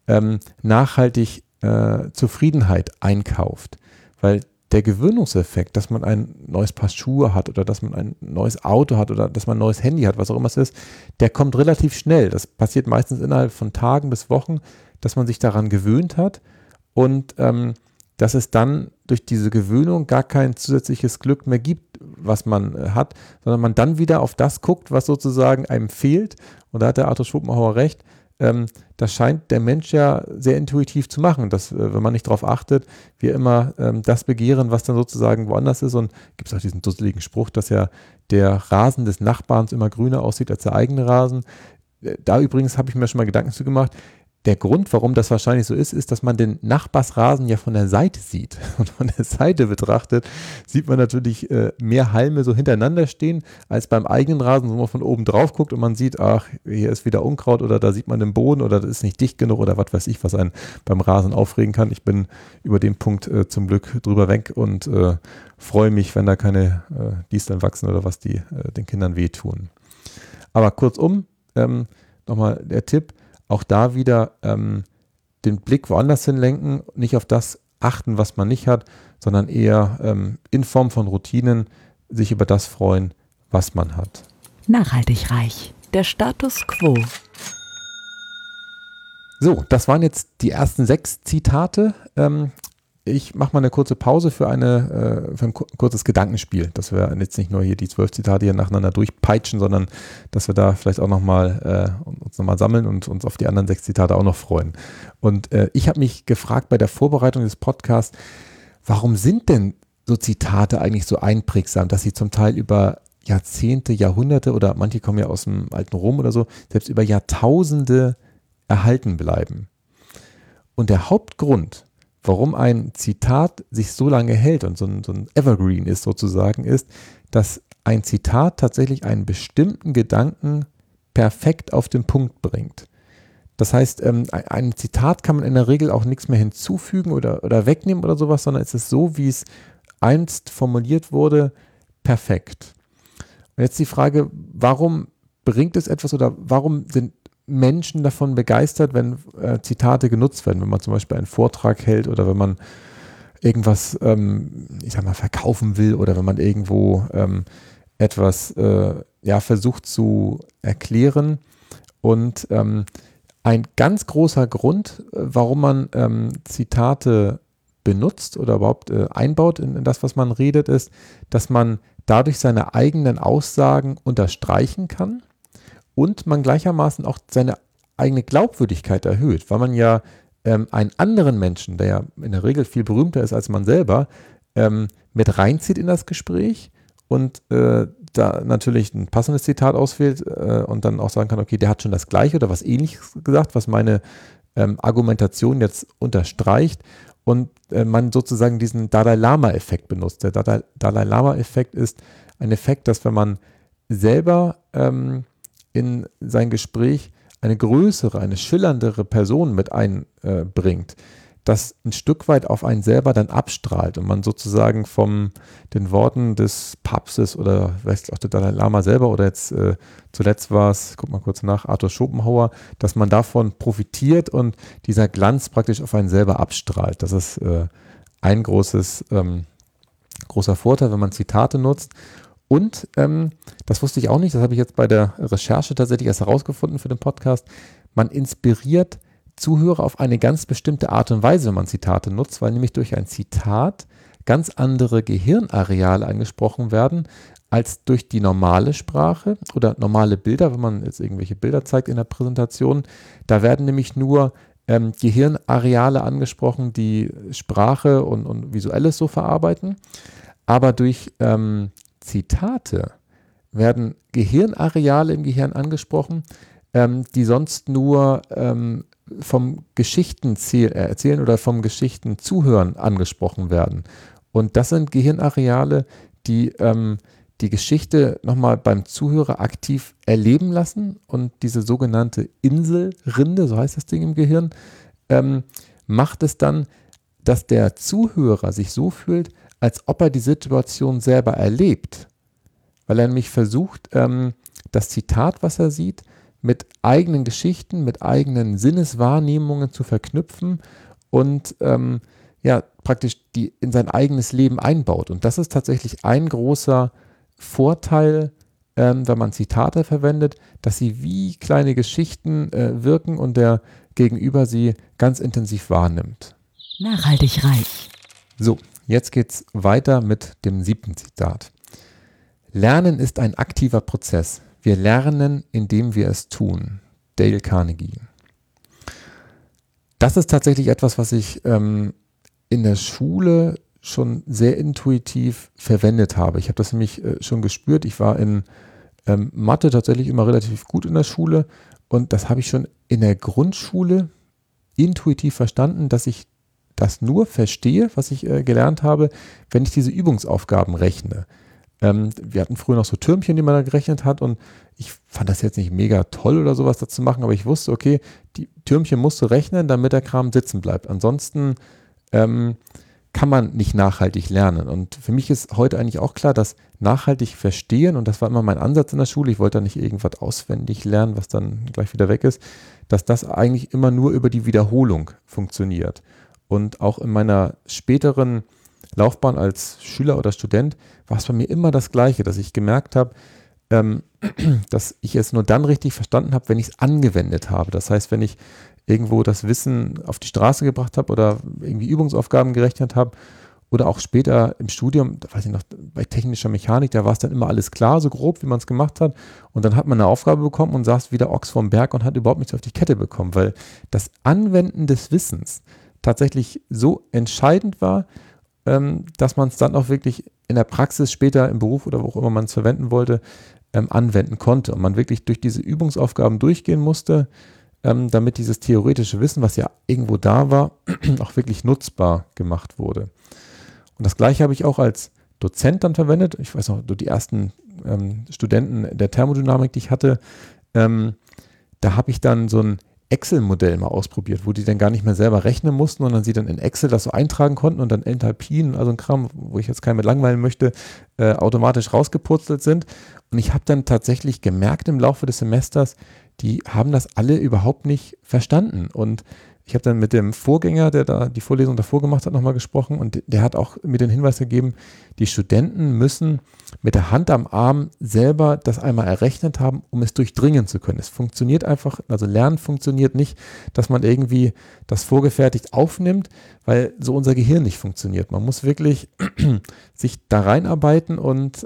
nachhaltig Zufriedenheit einkauft, weil der Gewöhnungseffekt, dass man ein neues Paar Schuhe hat oder dass man ein neues Auto hat oder dass man ein neues Handy hat, was auch immer es ist, der kommt relativ schnell. Das passiert meistens innerhalb von Tagen bis Wochen, dass man sich daran gewöhnt hat und dass es dann durch diese Gewöhnung gar kein zusätzliches Glück mehr gibt, was man hat, sondern man dann wieder auf das guckt, was sozusagen einem fehlt. Und da hat der Arthur Schopenhauer recht, das scheint der Mensch ja sehr intuitiv zu machen, dass, wenn man nicht darauf achtet, wir immer das begehren, was dann sozusagen woanders ist. Und gibt es auch diesen dusseligen Spruch, dass ja der Rasen des Nachbarns immer grüner aussieht als der eigene Rasen. Da übrigens habe ich mir schon mal Gedanken zu gemacht. Der Grund, warum das wahrscheinlich so ist, ist, dass man den Nachbarsrasen ja von der Seite sieht. Und von der Seite betrachtet sieht man natürlich mehr Halme so hintereinander stehen, als beim eigenen Rasen, wo man von oben drauf guckt und man sieht, ach, hier ist wieder Unkraut oder da sieht man den Boden oder das ist nicht dicht genug oder was weiß ich, was einen beim Rasen aufregen kann. Ich bin über den Punkt zum Glück drüber weg und freue mich, wenn da keine Disteln wachsen oder was die den Kindern wehtun. Aber kurzum, nochmal der Tipp, auch da wieder den Blick woanders hinlenken, nicht auf das achten, was man nicht hat, sondern eher in Form von Routinen sich über das freuen, was man hat. Nachhaltig reich. Der Status quo. So, das waren jetzt die ersten 6 Zitate. Ich mache mal eine kurze Pause für ein kurzes Gedankenspiel, dass wir jetzt nicht nur hier die 12 Zitate hier nacheinander durchpeitschen, sondern dass wir da vielleicht auch uns nochmal sammeln und uns auf die anderen 6 Zitate auch noch freuen. Und ich habe mich gefragt bei der Vorbereitung des Podcasts, warum sind denn so Zitate eigentlich so einprägsam, dass sie zum Teil über Jahrzehnte, Jahrhunderte oder manche kommen ja aus dem alten Rom oder so, selbst über Jahrtausende erhalten bleiben. Und der Hauptgrund, warum ein Zitat sich so lange hält und so ein Evergreen ist sozusagen, ist, dass ein Zitat tatsächlich einen bestimmten Gedanken perfekt auf den Punkt bringt. Das heißt, einem Zitat kann man in der Regel auch nichts mehr hinzufügen oder wegnehmen oder sowas, sondern es ist so, wie es einst formuliert wurde, perfekt. Und jetzt die Frage, warum bringt es etwas oder warum sind Menschen davon begeistert, wenn Zitate genutzt werden, wenn man zum Beispiel einen Vortrag hält oder wenn man irgendwas, verkaufen will oder wenn man irgendwo etwas versucht zu erklären. Und ein ganz großer Grund, warum man Zitate benutzt oder überhaupt einbaut in das, was man redet, ist, dass man dadurch seine eigenen Aussagen unterstreichen kann. Und man gleichermaßen auch seine eigene Glaubwürdigkeit erhöht, weil man ja einen anderen Menschen, der ja in der Regel viel berühmter ist als man selber, mit reinzieht in das Gespräch und da natürlich ein passendes Zitat auswählt und dann auch sagen kann, okay, der hat schon das Gleiche oder was Ähnliches gesagt, was meine Argumentation jetzt unterstreicht und man sozusagen diesen Dalai-Lama-Effekt benutzt. Der Dalai-Lama-Effekt ist ein Effekt, dass wenn man selber in sein Gespräch eine größere, eine schillerndere Person mit einbringt, das ein Stück weit auf einen selber dann abstrahlt und man sozusagen von den Worten des Papstes oder vielleicht auch der Dalai Lama selber oder jetzt zuletzt war es, guck mal kurz nach, Arthur Schopenhauer, dass man davon profitiert und dieser Glanz praktisch auf einen selber abstrahlt. Das ist ein großer Vorteil, wenn man Zitate nutzt. Und das wusste ich auch nicht, das habe ich jetzt bei der Recherche tatsächlich erst herausgefunden für den Podcast, man inspiriert Zuhörer auf eine ganz bestimmte Art und Weise, wenn man Zitate nutzt, weil nämlich durch ein Zitat ganz andere Gehirnareale angesprochen werden, als durch die normale Sprache oder normale Bilder, wenn man jetzt irgendwelche Bilder zeigt in der Präsentation. Da werden nämlich nur Gehirnareale angesprochen, die Sprache und Visuelles so verarbeiten. Aber durch Zitate werden Gehirnareale im Gehirn angesprochen, die sonst nur vom Geschichten erzählen oder vom Geschichten zuhören angesprochen werden. Und das sind Gehirnareale, die die Geschichte nochmal beim Zuhörer aktiv erleben lassen und diese sogenannte Inselrinde, so heißt das Ding im Gehirn, macht es dann, dass der Zuhörer sich so fühlt, als ob er die Situation selber erlebt, weil er nämlich versucht, das Zitat, was er sieht, mit eigenen Geschichten, mit eigenen Sinneswahrnehmungen zu verknüpfen und praktisch die in sein eigenes Leben einbaut. Und das ist tatsächlich ein großer Vorteil, wenn man Zitate verwendet, dass sie wie kleine Geschichten wirken und der Gegenüber sie ganz intensiv wahrnimmt. Nachhaltig reich. So, jetzt geht's weiter mit dem 7. Zitat. Lernen ist ein aktiver Prozess. Wir lernen, indem wir es tun. Dale Carnegie. Das ist tatsächlich etwas, was ich in der Schule schon sehr intuitiv verwendet habe. Ich habe das nämlich schon gespürt. Ich war in Mathe tatsächlich immer relativ gut in der Schule und das habe ich schon in der Grundschule intuitiv verstanden, dass ich das nur verstehe, was ich gelernt habe, wenn ich diese Übungsaufgaben rechne. Wir hatten früher noch so Türmchen, die man da gerechnet hat und ich fand das jetzt nicht mega toll oder sowas dazu machen, aber ich wusste, okay, die Türmchen musst du rechnen, damit der Kram sitzen bleibt. Ansonsten kann man nicht nachhaltig lernen. Und für mich ist heute eigentlich auch klar, dass nachhaltig verstehen, und das war immer mein Ansatz in der Schule, ich wollte da nicht irgendwas auswendig lernen, was dann gleich wieder weg ist, dass das eigentlich immer nur über die Wiederholung funktioniert. Und auch in meiner späteren Laufbahn als Schüler oder Student war es bei mir immer das Gleiche, dass ich gemerkt habe, dass ich es nur dann richtig verstanden habe, wenn ich es angewendet habe. Das heißt, wenn ich irgendwo das Wissen auf die Straße gebracht habe oder irgendwie Übungsaufgaben gerechnet habe oder auch später im Studium, da weiß ich noch, bei technischer Mechanik, da war es dann immer alles klar, so grob, wie man es gemacht hat und dann hat man eine Aufgabe bekommen und saß wieder Ochs vorm Berg und hat überhaupt nichts auf die Kette bekommen, weil das Anwenden des Wissens tatsächlich so entscheidend war, dass man es dann auch wirklich in der Praxis später im Beruf oder wo auch immer man es verwenden wollte, anwenden konnte und man wirklich durch diese Übungsaufgaben durchgehen musste, damit dieses theoretische Wissen, was ja irgendwo da war, auch wirklich nutzbar gemacht wurde. Und das Gleiche habe ich auch als Dozent dann verwendet. Ich weiß noch, die ersten Studenten der Thermodynamik, die ich hatte, da habe ich dann so ein Excel-Modell mal ausprobiert, wo die dann gar nicht mehr selber rechnen mussten, sondern sie dann in Excel das so eintragen konnten und dann Enthalpien, also ein Kram, wo ich jetzt keinen mit langweilen möchte, automatisch rausgepurzelt sind. Und ich habe dann tatsächlich gemerkt im Laufe des Semesters, die haben das alle überhaupt nicht verstanden. Und ich habe dann mit dem Vorgänger, der da die Vorlesung davor gemacht hat, nochmal gesprochen und der hat auch mir den Hinweis gegeben, die Studenten müssen mit der Hand am Arm selber das einmal errechnet haben, um es durchdringen zu können. Es funktioniert einfach, also Lernen funktioniert nicht, dass man irgendwie das vorgefertigt aufnimmt, weil so unser Gehirn nicht funktioniert. Man muss wirklich sich da reinarbeiten und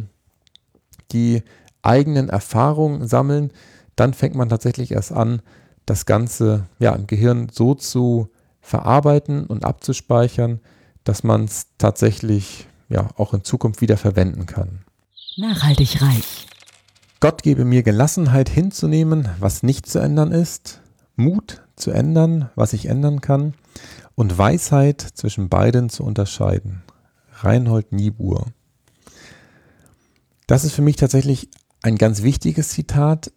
die eigenen Erfahrungen sammeln. Dann fängt man tatsächlich erst an, das Ganze im Gehirn so zu verarbeiten und abzuspeichern, dass man es tatsächlich auch in Zukunft wieder verwenden kann. Nachhaltig reich. Gott gebe mir Gelassenheit hinzunehmen, was nicht zu ändern ist, Mut zu ändern, was ich ändern kann und Weisheit zwischen beiden zu unterscheiden. Reinhold Niebuhr. Das ist für mich tatsächlich ein ganz wichtiges Zitat,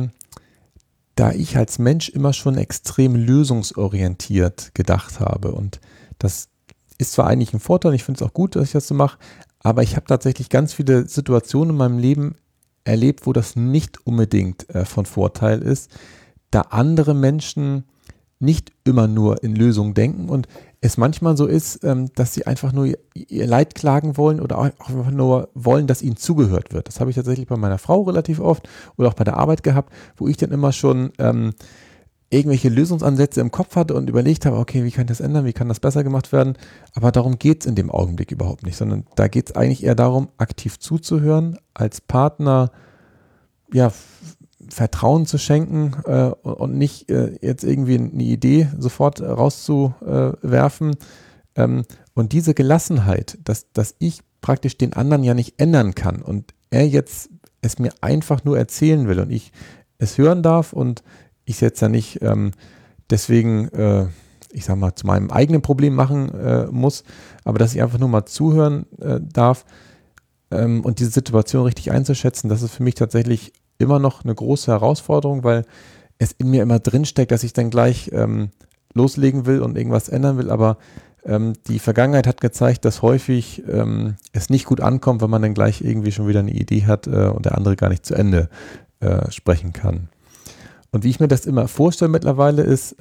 da ich als Mensch immer schon extrem lösungsorientiert gedacht habe. Und das ist zwar eigentlich ein Vorteil, ich finde es auch gut, dass ich das so mache, aber ich habe tatsächlich ganz viele Situationen in meinem Leben erlebt, wo das nicht unbedingt von Vorteil ist, da andere Menschen nicht immer nur in Lösungen denken und es manchmal so ist, dass sie einfach nur ihr Leid klagen wollen oder auch einfach nur wollen, dass ihnen zugehört wird. Das habe ich tatsächlich bei meiner Frau relativ oft oder auch bei der Arbeit gehabt, wo ich dann immer schon irgendwelche Lösungsansätze im Kopf hatte und überlegt habe, okay, wie kann ich das ändern, wie kann das besser gemacht werden, aber darum geht es in dem Augenblick überhaupt nicht, sondern da geht es eigentlich eher darum, aktiv zuzuhören, als Partner, ja, Vertrauen zu schenken und nicht jetzt irgendwie eine Idee sofort rauszuwerfen. Und diese Gelassenheit, dass ich praktisch den anderen ja nicht ändern kann und er jetzt es mir einfach nur erzählen will und ich es hören darf und ich es jetzt ja nicht deswegen, ich sag mal, zu meinem eigenen Problem machen muss, aber dass ich einfach nur mal zuhören darf und diese Situation richtig einzuschätzen, das ist für mich tatsächlich immer noch eine große Herausforderung, weil es in mir immer drinsteckt, dass ich dann gleich loslegen will und irgendwas ändern will, aber die Vergangenheit hat gezeigt, dass häufig es nicht gut ankommt, wenn man dann gleich irgendwie schon wieder eine Idee hat und der andere gar nicht zu Ende sprechen kann. Und wie ich mir das immer vorstelle mittlerweile ist,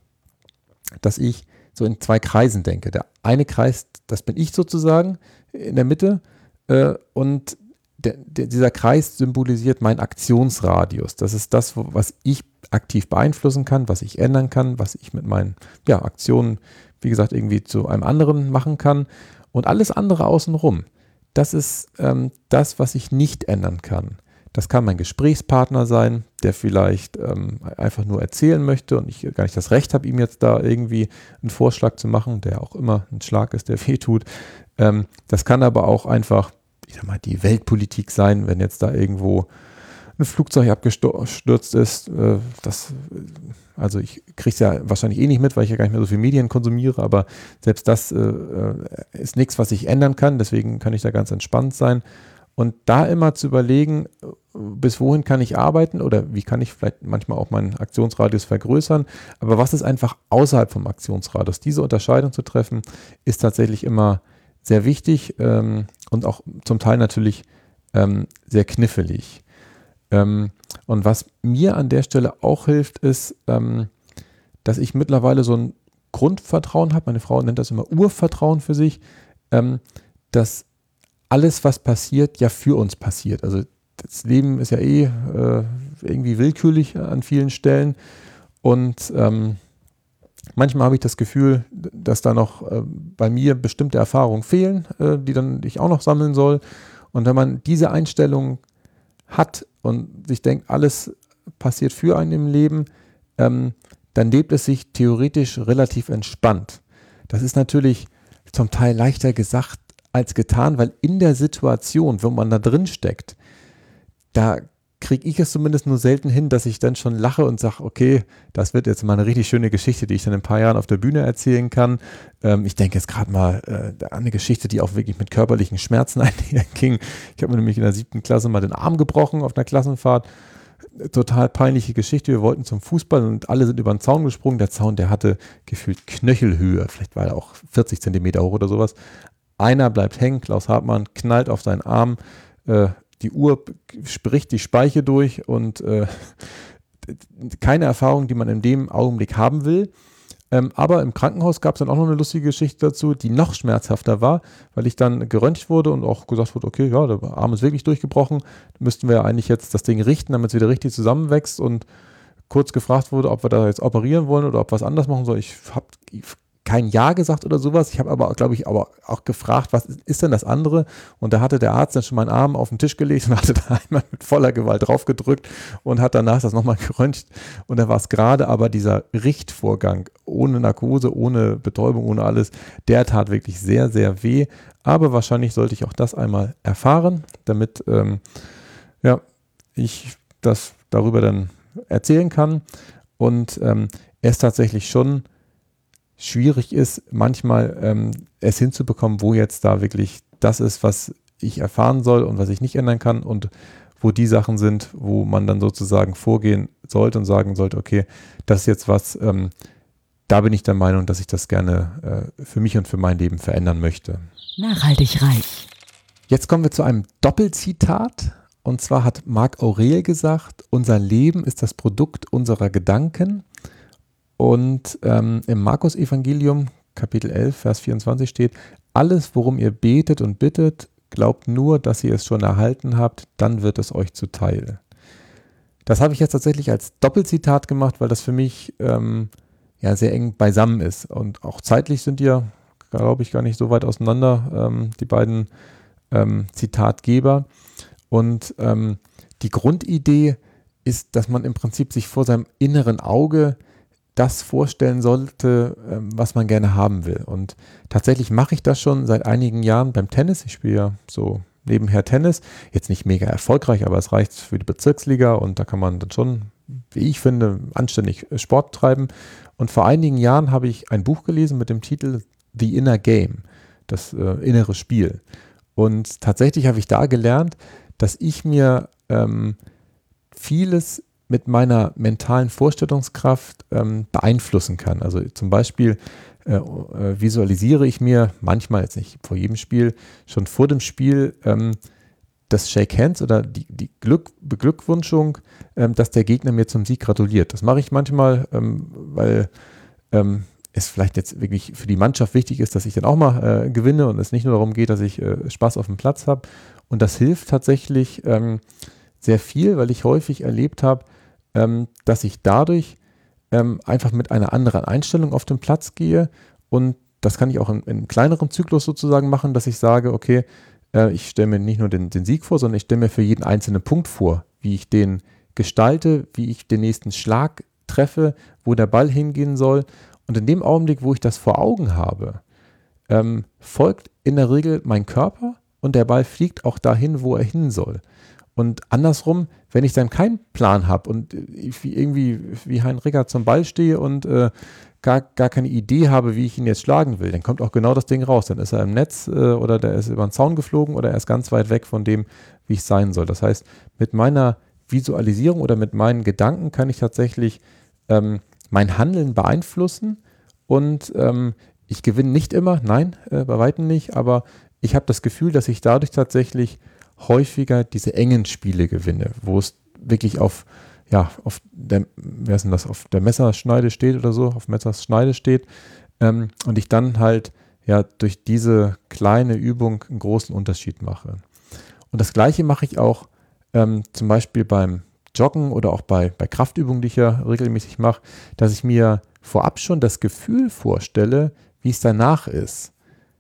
dass ich so in 2 Kreisen denke. Der eine Kreis, das bin ich sozusagen in der Mitte und dieser Kreis symbolisiert meinen Aktionsradius. Das ist das, was ich aktiv beeinflussen kann, was ich ändern kann, was ich mit meinen Aktionen, wie gesagt, irgendwie zu einem anderen machen kann. Und alles andere außenrum, das ist das, was ich nicht ändern kann. Das kann mein Gesprächspartner sein, der vielleicht einfach nur erzählen möchte und ich gar nicht das Recht habe, ihm jetzt da irgendwie einen Vorschlag zu machen, der auch immer ein Schlag ist, der wehtut. Das kann aber auch einfach, ich sag mal, die Weltpolitik sein, wenn jetzt da irgendwo ein Flugzeug abgestürzt ist. Also ich kriege es ja wahrscheinlich eh nicht mit, weil ich ja gar nicht mehr so viel Medien konsumiere, aber selbst das ist nichts, was ich ändern kann, deswegen kann ich da ganz entspannt sein. Und da immer zu überlegen, bis wohin kann ich arbeiten oder wie kann ich vielleicht manchmal auch meinen Aktionsradius vergrößern, aber was ist einfach außerhalb vom Aktionsradius? Diese Unterscheidung zu treffen, ist tatsächlich immer sehr wichtig und auch zum Teil natürlich sehr knifflig. Und was mir an der Stelle auch hilft, ist, dass ich mittlerweile so ein Grundvertrauen habe, meine Frau nennt das immer Urvertrauen für sich, dass alles, was passiert, ja für uns passiert. Also das Leben ist ja irgendwie willkürlich an vielen Stellen und manchmal habe ich das Gefühl, dass da noch bei mir bestimmte Erfahrungen fehlen, die dann ich auch noch sammeln soll. Und wenn man diese Einstellung hat und sich denkt, alles passiert für einen im Leben, dann lebt es sich theoretisch relativ entspannt. Das ist natürlich zum Teil leichter gesagt als getan, weil in der Situation, wo man da drin steckt, da kriege ich es zumindest nur selten hin, dass ich dann schon lache und sage, okay, das wird jetzt mal eine richtig schöne Geschichte, die ich dann in ein paar Jahren auf der Bühne erzählen kann. Ich denke jetzt gerade mal an eine Geschichte, die auch wirklich mit körperlichen Schmerzen einherging. Ich habe mir nämlich in der 7. Klasse mal den Arm gebrochen auf einer Klassenfahrt. Total peinliche Geschichte. Wir wollten zum Fußball und alle sind über den Zaun gesprungen. Der Zaun, der hatte gefühlt Knöchelhöhe. Vielleicht war er auch 40 Zentimeter hoch oder sowas. Einer bleibt hängen, Klaus Hartmann knallt auf seinen Arm, die Uhr spricht die Speiche durch und keine Erfahrung, die man in dem Augenblick haben will. Aber im Krankenhaus gab es dann auch noch eine lustige Geschichte dazu, die noch schmerzhafter war, weil ich dann geröntgt wurde und auch gesagt wurde, okay, ja, der Arm ist wirklich durchgebrochen, müssten wir eigentlich jetzt das Ding richten, damit es wieder richtig zusammenwächst und kurz gefragt wurde, ob wir da jetzt operieren wollen oder ob wir was anders machen sollen. Ich habe kein Ja gesagt oder sowas. Ich habe aber, glaube ich, auch gefragt, was ist denn das andere? Und da hatte der Arzt dann schon meinen Arm auf den Tisch gelegt und hatte da einmal mit voller Gewalt draufgedrückt und hat danach das nochmal geröntgt. Und da war es gerade aber dieser Richtvorgang ohne Narkose, ohne Betäubung, ohne alles, der tat wirklich sehr, sehr weh. Aber wahrscheinlich sollte ich auch das einmal erfahren, damit ich das darüber dann erzählen kann. Und es tatsächlich schon schwierig ist, manchmal es hinzubekommen, wo jetzt da wirklich das ist, was ich erfahren soll und was ich nicht ändern kann und wo die Sachen sind, wo man dann sozusagen vorgehen sollte und sagen sollte, okay, das ist jetzt was, da bin ich der Meinung, dass ich das gerne für mich und für mein Leben verändern möchte. Nachhaltig reich. Jetzt kommen wir zu einem Doppelzitat. Und zwar hat Marc Aurel gesagt, unser Leben ist das Produkt unserer Gedanken. Und im Markus-Evangelium, Kapitel 11, Vers 24 steht, alles, worum ihr betet und bittet, glaubt nur, dass ihr es schon erhalten habt, dann wird es euch zuteil. Das habe ich jetzt tatsächlich als Doppelzitat gemacht, weil das für mich sehr eng beisammen ist. Und auch zeitlich sind die, glaube ich, gar nicht so weit auseinander, die beiden Zitatgeber. Und die Grundidee ist, dass man im Prinzip sich vor seinem inneren Auge das vorstellen sollte, was man gerne haben will. Und tatsächlich mache ich das schon seit einigen Jahren beim Tennis. Ich spiele ja so nebenher Tennis. Jetzt nicht mega erfolgreich, aber es reicht für die Bezirksliga und da kann man dann schon, wie ich finde, anständig Sport treiben. Und vor einigen Jahren habe ich ein Buch gelesen mit dem Titel The Inner Game, das innere Spiel. Und tatsächlich habe ich da gelernt, dass ich mir vieles mit meiner mentalen Vorstellungskraft beeinflussen kann. Also zum Beispiel visualisiere ich mir manchmal, jetzt nicht vor jedem Spiel, schon vor dem Spiel das Shake Hands oder die Beglückwünschung, dass der Gegner mir zum Sieg gratuliert. Das mache ich manchmal, weil es vielleicht jetzt wirklich für die Mannschaft wichtig ist, dass ich dann auch mal gewinne und es nicht nur darum geht, dass ich Spaß auf dem Platz habe. Und das hilft tatsächlich sehr viel, weil ich häufig erlebt habe, dass ich dadurch einfach mit einer anderen Einstellung auf den Platz gehe und das kann ich auch in einem kleineren Zyklus sozusagen machen, dass ich sage, okay, ich stelle mir nicht nur den Sieg vor, sondern ich stelle mir für jeden einzelnen Punkt vor, wie ich den gestalte, wie ich den nächsten Schlag treffe, wo der Ball hingehen soll. Und in dem Augenblick, wo ich das vor Augen habe, folgt in der Regel mein Körper und der Ball fliegt auch dahin, wo er hin soll. Und andersrum, wenn ich dann keinen Plan habe und ich irgendwie wie Hein Rickert zum Ball stehe und gar keine Idee habe, wie ich ihn jetzt schlagen will, dann kommt auch genau das Ding raus. Dann ist er im Netz oder der ist über den Zaun geflogen oder er ist ganz weit weg von dem, wie ich sein soll. Das heißt, mit meiner Visualisierung oder mit meinen Gedanken kann ich tatsächlich mein Handeln beeinflussen und ich gewinne nicht immer, nein, bei weitem nicht, aber ich habe das Gefühl, dass ich dadurch tatsächlich häufiger diese engen Spiele gewinne, wo es wirklich auf der Messerschneide steht oder so, auf Messerschneide steht und ich dann halt durch diese kleine Übung einen großen Unterschied mache. Und das Gleiche mache ich auch zum Beispiel beim Joggen oder auch bei Kraftübungen, die ich ja regelmäßig mache, dass ich mir vorab schon das Gefühl vorstelle, wie es danach ist.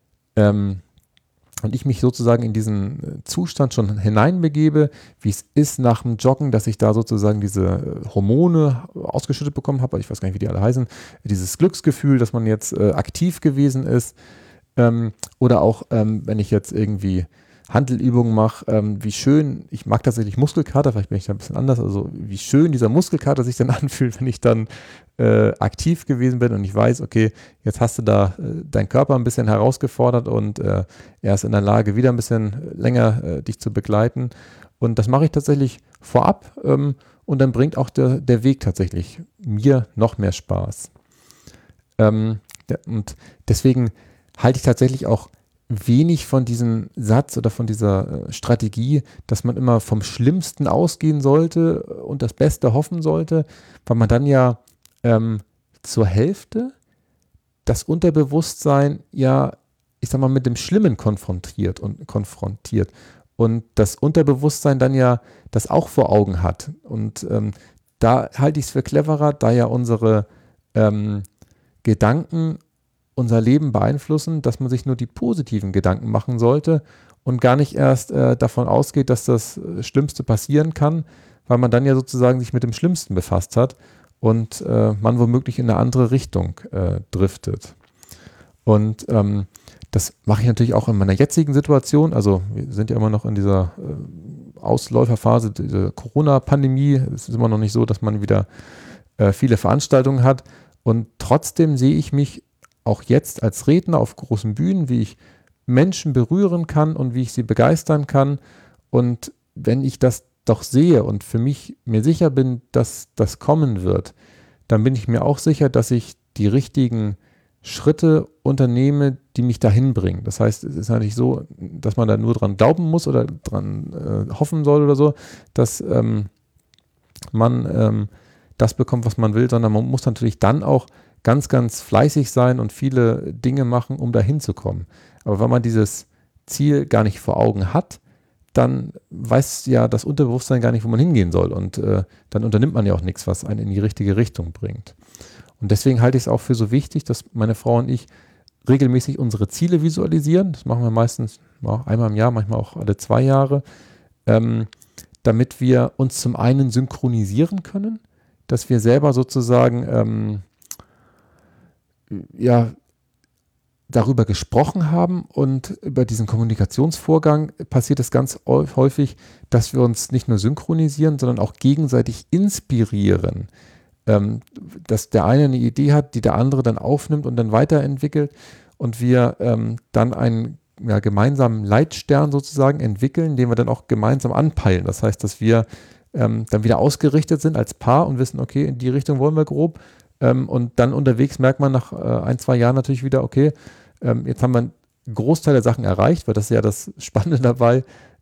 Und ich mich sozusagen in diesen Zustand schon hineinbegebe, wie es ist nach dem Joggen, dass ich da sozusagen diese Hormone ausgeschüttet bekommen habe, ich weiß gar nicht, wie die alle heißen, dieses Glücksgefühl, dass man jetzt aktiv gewesen ist oder auch, wenn ich jetzt irgendwie Handelübungen mache, wie schön, ich mag tatsächlich Muskelkater, vielleicht bin ich da ein bisschen anders, also wie schön dieser Muskelkater sich dann anfühlt, wenn ich dann aktiv gewesen bin und ich weiß, okay, jetzt hast du da deinen Körper ein bisschen herausgefordert und er ist in der Lage, wieder ein bisschen länger dich zu begleiten und das mache ich tatsächlich vorab und dann bringt auch der Weg tatsächlich mir noch mehr Spaß. Und deswegen halte ich tatsächlich auch wenig von diesem Satz oder von dieser Strategie, dass man immer vom Schlimmsten ausgehen sollte und das Beste hoffen sollte, weil man dann ja zur Hälfte das Unterbewusstsein ich sag mal, mit dem Schlimmen konfrontiert und das Unterbewusstsein dann ja das auch vor Augen hat und da halte ich es für cleverer, da ja unsere Gedanken unser Leben beeinflussen, dass man sich nur die positiven Gedanken machen sollte und gar nicht erst davon ausgeht, dass das Schlimmste passieren kann, weil man dann ja sozusagen sich mit dem Schlimmsten befasst hat und man womöglich in eine andere Richtung driftet. Und das mache ich natürlich auch in meiner jetzigen Situation, also wir sind ja immer noch in dieser Ausläuferphase dieser Corona-Pandemie, es ist immer noch nicht so, dass man wieder viele Veranstaltungen hat und trotzdem sehe ich mich auch jetzt als Redner auf großen Bühnen, wie ich Menschen berühren kann und wie ich sie begeistern kann. Und wenn ich das doch sehe und für mich mir sicher bin, dass das kommen wird, dann bin ich mir auch sicher, dass ich die richtigen Schritte unternehme, die mich dahin bringen. Das heißt, es ist natürlich so, dass man da nur dran glauben muss oder dran hoffen soll oder so, dass man das bekommt, was man will, sondern man muss natürlich dann auch ganz, ganz fleißig sein und viele Dinge machen, um dahin zu kommen. Aber wenn man dieses Ziel gar nicht vor Augen hat, dann weiß ja das Unterbewusstsein gar nicht, wo man hingehen soll und dann unternimmt man ja auch nichts, was einen in die richtige Richtung bringt. Und deswegen halte ich es auch für so wichtig, dass meine Frau und ich regelmäßig unsere Ziele visualisieren. Das machen wir meistens einmal im Jahr, manchmal auch alle 2 Jahre, damit wir uns zum einen synchronisieren können, dass wir selber sozusagen darüber gesprochen haben, und über diesen Kommunikationsvorgang passiert es ganz häufig, dass wir uns nicht nur synchronisieren, sondern auch gegenseitig inspirieren. Dass der eine eine Idee hat, die der andere dann aufnimmt und dann weiterentwickelt und wir dann einen gemeinsamen Leitstern sozusagen entwickeln, den wir dann auch gemeinsam anpeilen. Das heißt, dass wir dann wieder ausgerichtet sind als Paar und wissen, okay, in die Richtung wollen wir grob. Und dann unterwegs merkt man nach 1-2 Jahren natürlich wieder, okay, jetzt haben wir einen Großteil der Sachen erreicht, weil das ist ja das Spannende dabei,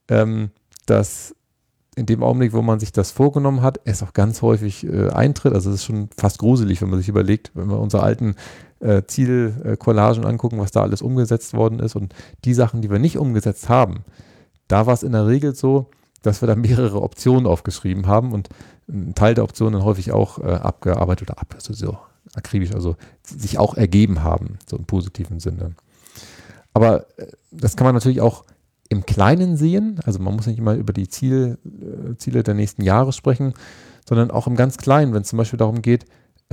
dass in dem Augenblick, wo man sich das vorgenommen hat, es auch ganz häufig eintritt. Also es ist schon fast gruselig, wenn man sich überlegt, wenn wir unsere alten Zielcollagen angucken, was da alles umgesetzt worden ist, und die Sachen, die wir nicht umgesetzt haben, da war es in der Regel so, dass wir da mehrere Optionen aufgeschrieben haben und ein Teil der Optionen dann häufig auch abgearbeitet oder also so akribisch, also sich auch ergeben haben, so im positiven Sinne. Aber das kann man natürlich auch im Kleinen sehen, also man muss nicht immer über die Ziele der nächsten Jahre sprechen, sondern auch im ganz Kleinen, wenn es zum Beispiel darum geht,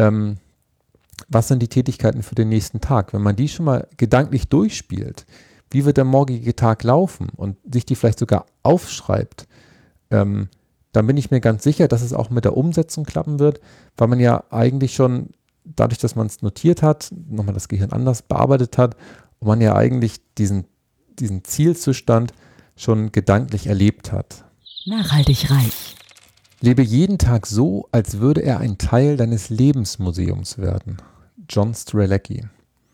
was sind die Tätigkeiten für den nächsten Tag? Wenn man die schon mal gedanklich durchspielt, wie wird der morgige Tag laufen und sich die vielleicht sogar aufschreibt, dann bin ich mir ganz sicher, dass es auch mit der Umsetzung klappen wird, weil man ja eigentlich schon, dadurch, dass man es notiert hat, nochmal das Gehirn anders bearbeitet hat, und man ja eigentlich diesen Zielzustand schon gedanklich erlebt hat. Nachhaltig reich. Lebe jeden Tag so, als würde er ein Teil deines Lebensmuseums werden. John Strzelecki.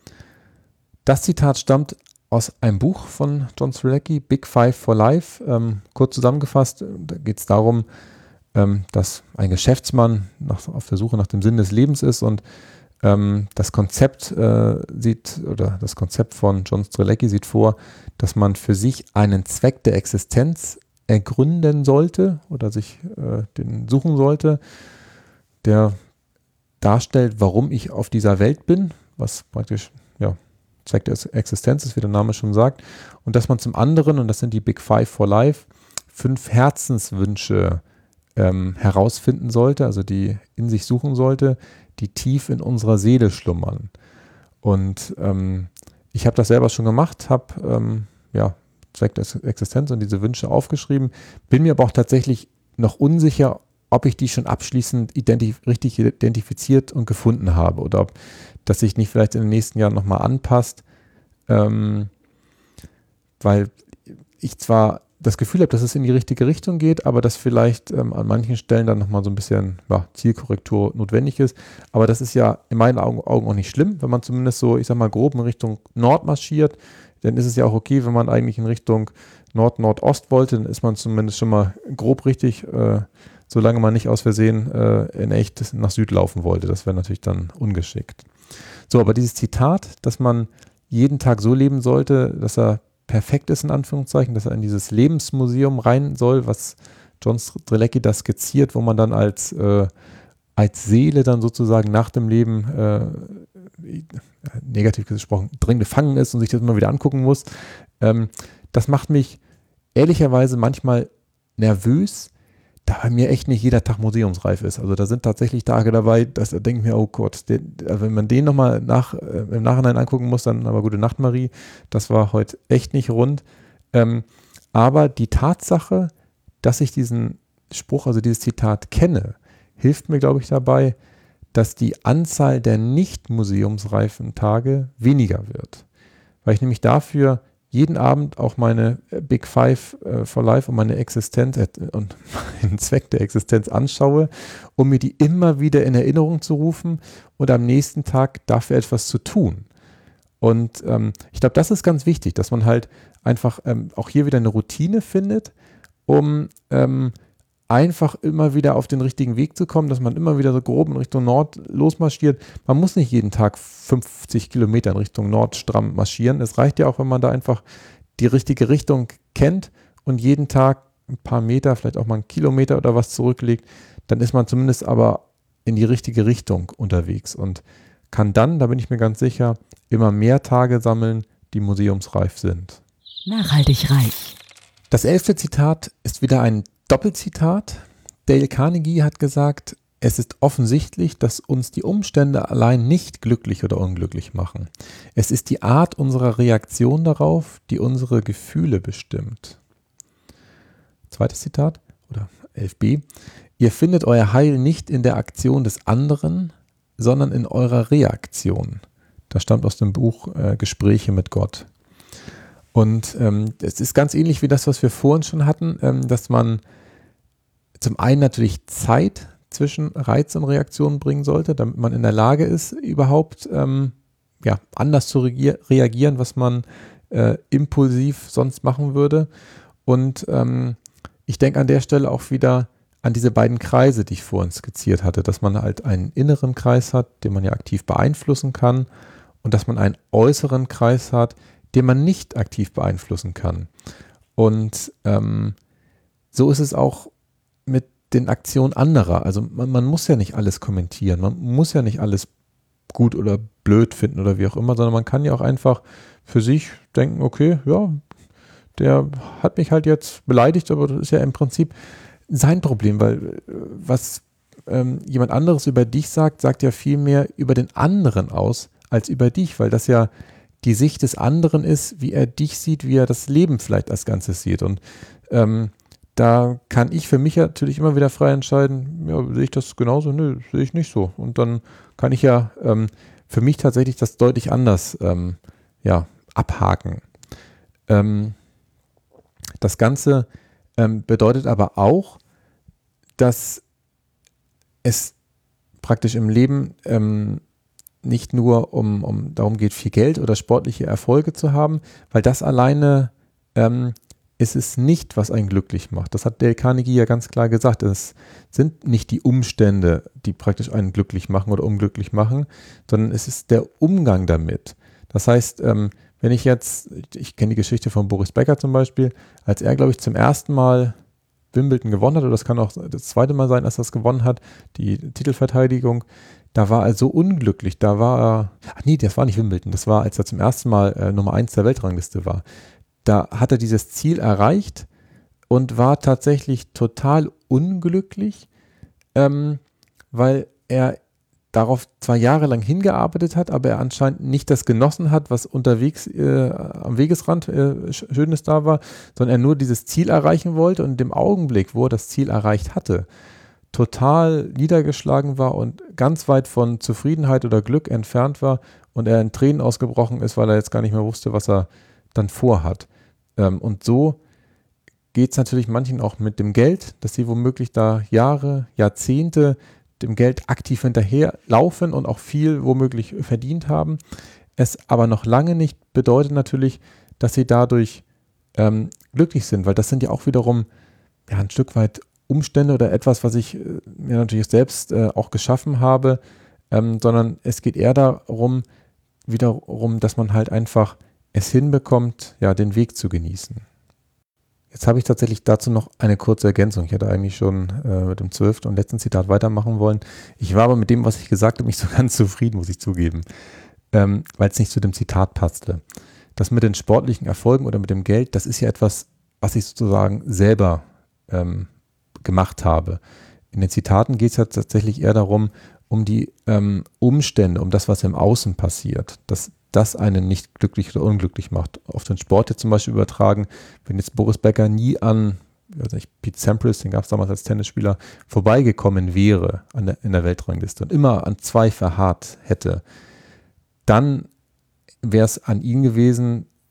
Das Zitat stammt aus einem Buch von John Strzelecki, Big Five for Life. Kurz zusammengefasst, da geht es darum, dass ein Geschäftsmann auf der Suche nach dem Sinn des Lebens ist und das Konzept das Konzept von John Strzelecki sieht vor, dass man für sich einen Zweck der Existenz ergründen sollte oder sich den suchen sollte, der darstellt, warum ich auf dieser Welt bin, was praktisch Zweck der Existenz ist, wie der Name schon sagt, und dass man zum anderen, und das sind die Big Five for Life, 5 Herzenswünsche herausfinden sollte, also die in sich suchen sollte, die tief in unserer Seele schlummern. Und ich habe das selber schon gemacht, habe Zweck der Existenz und diese Wünsche aufgeschrieben, bin mir aber auch tatsächlich noch unsicher, ob ich die schon abschließend richtig identifiziert und gefunden habe oder ob das sich nicht vielleicht in den nächsten Jahren nochmal anpasst, weil ich zwar das Gefühl habe, dass es in die richtige Richtung geht, aber dass vielleicht an manchen Stellen dann nochmal so ein bisschen Zielkorrektur notwendig ist. Aber das ist ja in meinen Augen auch nicht schlimm, wenn man zumindest so, ich sag mal, grob in Richtung Nord marschiert. Dann ist es ja auch okay, wenn man eigentlich in Richtung Nord-Nordost wollte, dann ist man zumindest schon mal grob richtig, solange man nicht aus Versehen in echt nach Süd laufen wollte. Das wäre natürlich dann ungeschickt. So, aber dieses Zitat, dass man jeden Tag so leben sollte, dass er perfekt ist, in Anführungszeichen, dass er in dieses Lebensmuseum rein soll, was John Strzelecki da skizziert, wo man dann als Seele dann sozusagen nach dem Leben negativ gesprochen, drin gefangen ist und sich das immer wieder angucken muss. Das macht mich ehrlicherweise manchmal nervös, da bei mir echt nicht jeder Tag museumsreif ist. Also da sind tatsächlich Tage dabei, dass da denke ich mir, oh Gott, wenn man den nochmal im Nachhinein angucken muss, dann aber gute Nacht, Marie, das war heute echt nicht rund. Aber die Tatsache, dass ich diesen Spruch, also dieses Zitat kenne, hilft mir, glaube ich, dabei, dass die Anzahl der nicht museumsreifen Tage weniger wird. Weil ich nämlich dafür jeden Abend auch meine Big Five for Life und meine Existenz und meinen Zweck der Existenz anschaue, um mir die immer wieder in Erinnerung zu rufen und am nächsten Tag dafür etwas zu tun. Und ich glaube, das ist ganz wichtig, dass man halt einfach auch hier wieder eine Routine findet, um einfach immer wieder auf den richtigen Weg zu kommen, dass man immer wieder so grob in Richtung Nord losmarschiert. Man muss nicht jeden Tag 50 Kilometer in Richtung Nord stramm marschieren. Es reicht ja auch, wenn man da einfach die richtige Richtung kennt und jeden Tag ein paar Meter, vielleicht auch mal einen Kilometer oder was zurücklegt, dann ist man zumindest aber in die richtige Richtung unterwegs und kann dann, da bin ich mir ganz sicher, immer mehr Tage sammeln, die museumsreif sind. Nachhaltig reich. Das 11. Zitat ist wieder ein Doppelzitat. Dale Carnegie hat gesagt, es ist offensichtlich, dass uns die Umstände allein nicht glücklich oder unglücklich machen. Es ist die Art unserer Reaktion darauf, die unsere Gefühle bestimmt. Zweites Zitat oder 11b. Ihr findet euer Heil nicht in der Aktion des anderen, sondern in eurer Reaktion. Das stammt aus dem Buch Gespräche mit Gott. Und es ist ganz ähnlich wie das, was wir vorhin schon hatten, dass man zum einen natürlich Zeit zwischen Reiz und Reaktion bringen sollte, damit man in der Lage ist, überhaupt anders zu reagieren, was man impulsiv sonst machen würde. Und ich denke an der Stelle auch wieder an diese beiden Kreise, die ich vorhin skizziert hatte, dass man halt einen inneren Kreis hat, den man ja aktiv beeinflussen kann, und dass man einen äußeren Kreis hat, den man nicht aktiv beeinflussen kann. Und so ist es auch mit den Aktionen anderer. Also man muss ja nicht alles kommentieren, man muss ja nicht alles gut oder blöd finden oder wie auch immer, sondern man kann ja auch einfach für sich denken, okay, ja, der hat mich halt jetzt beleidigt, aber das ist ja im Prinzip sein Problem, weil was jemand anderes über dich sagt, sagt ja viel mehr über den anderen aus als über dich, weil das ja die Sicht des anderen ist, wie er dich sieht, wie er das Leben vielleicht als Ganzes sieht. Und da kann ich für mich natürlich immer wieder frei entscheiden, ja, sehe ich das genauso? Nö, sehe ich nicht so. Und dann kann ich ja für mich tatsächlich das deutlich anders abhaken. Das Ganze bedeutet aber auch, dass es praktisch im Leben nicht nur um darum geht, viel Geld oder sportliche Erfolge zu haben, weil das alleine ist es nicht, was einen glücklich macht. Das hat Dale Carnegie ja ganz klar gesagt. Es sind nicht die Umstände, die praktisch einen glücklich machen oder unglücklich machen, sondern es ist der Umgang damit. Das heißt, wenn ich kenne die Geschichte von Boris Becker zum Beispiel, als er, glaube ich, zum ersten Mal Wimbledon gewonnen hat, oder das kann auch das zweite Mal sein, als er es gewonnen hat, die Titelverteidigung, da war er so unglücklich, das war nicht Wimbledon, das war, als er zum ersten Mal Nummer 1 der Weltrangliste war. Da hat er dieses Ziel erreicht und war tatsächlich total unglücklich, weil er darauf 2 Jahre lang hingearbeitet hat, aber er anscheinend nicht das genossen hat, was unterwegs am Wegesrand Schönes da war, sondern er nur dieses Ziel erreichen wollte und in dem Augenblick, wo er das Ziel erreicht hatte, total niedergeschlagen war und ganz weit von Zufriedenheit oder Glück entfernt war und er in Tränen ausgebrochen ist, weil er jetzt gar nicht mehr wusste, was er dann vorhat. Und so geht es natürlich manchen auch mit dem Geld, dass sie womöglich da Jahre, Jahrzehnte dem Geld aktiv hinterherlaufen und auch viel womöglich verdient haben. Es aber noch lange nicht bedeutet natürlich, dass sie dadurch glücklich sind, weil das sind ja auch wiederum ein Stück weit Umstände oder etwas, was ich mir natürlich selbst auch geschaffen habe, sondern es geht eher darum, dass man halt einfach es hinbekommt, den Weg zu genießen. Jetzt habe ich tatsächlich dazu noch eine kurze Ergänzung. Ich hätte eigentlich schon mit dem 12. und letzten Zitat weitermachen wollen. Ich war aber mit dem, was ich gesagt habe, nicht so ganz zufrieden, muss ich zugeben, weil es nicht zu dem Zitat passte. Das mit den sportlichen Erfolgen oder mit dem Geld, das ist ja etwas, was ich sozusagen selber gemacht habe. In den Zitaten geht es ja tatsächlich eher darum, um die Umstände, um das, was im Außen passiert, dass das einen nicht glücklich oder unglücklich macht. Auf den Sport jetzt zum Beispiel übertragen, wenn jetzt Boris Becker nie an Pete Sampras, den gab es damals als Tennisspieler, vorbeigekommen wäre in der Weltrangliste und immer an 2 verharrt hätte, dann wäre es an ihn gewesen,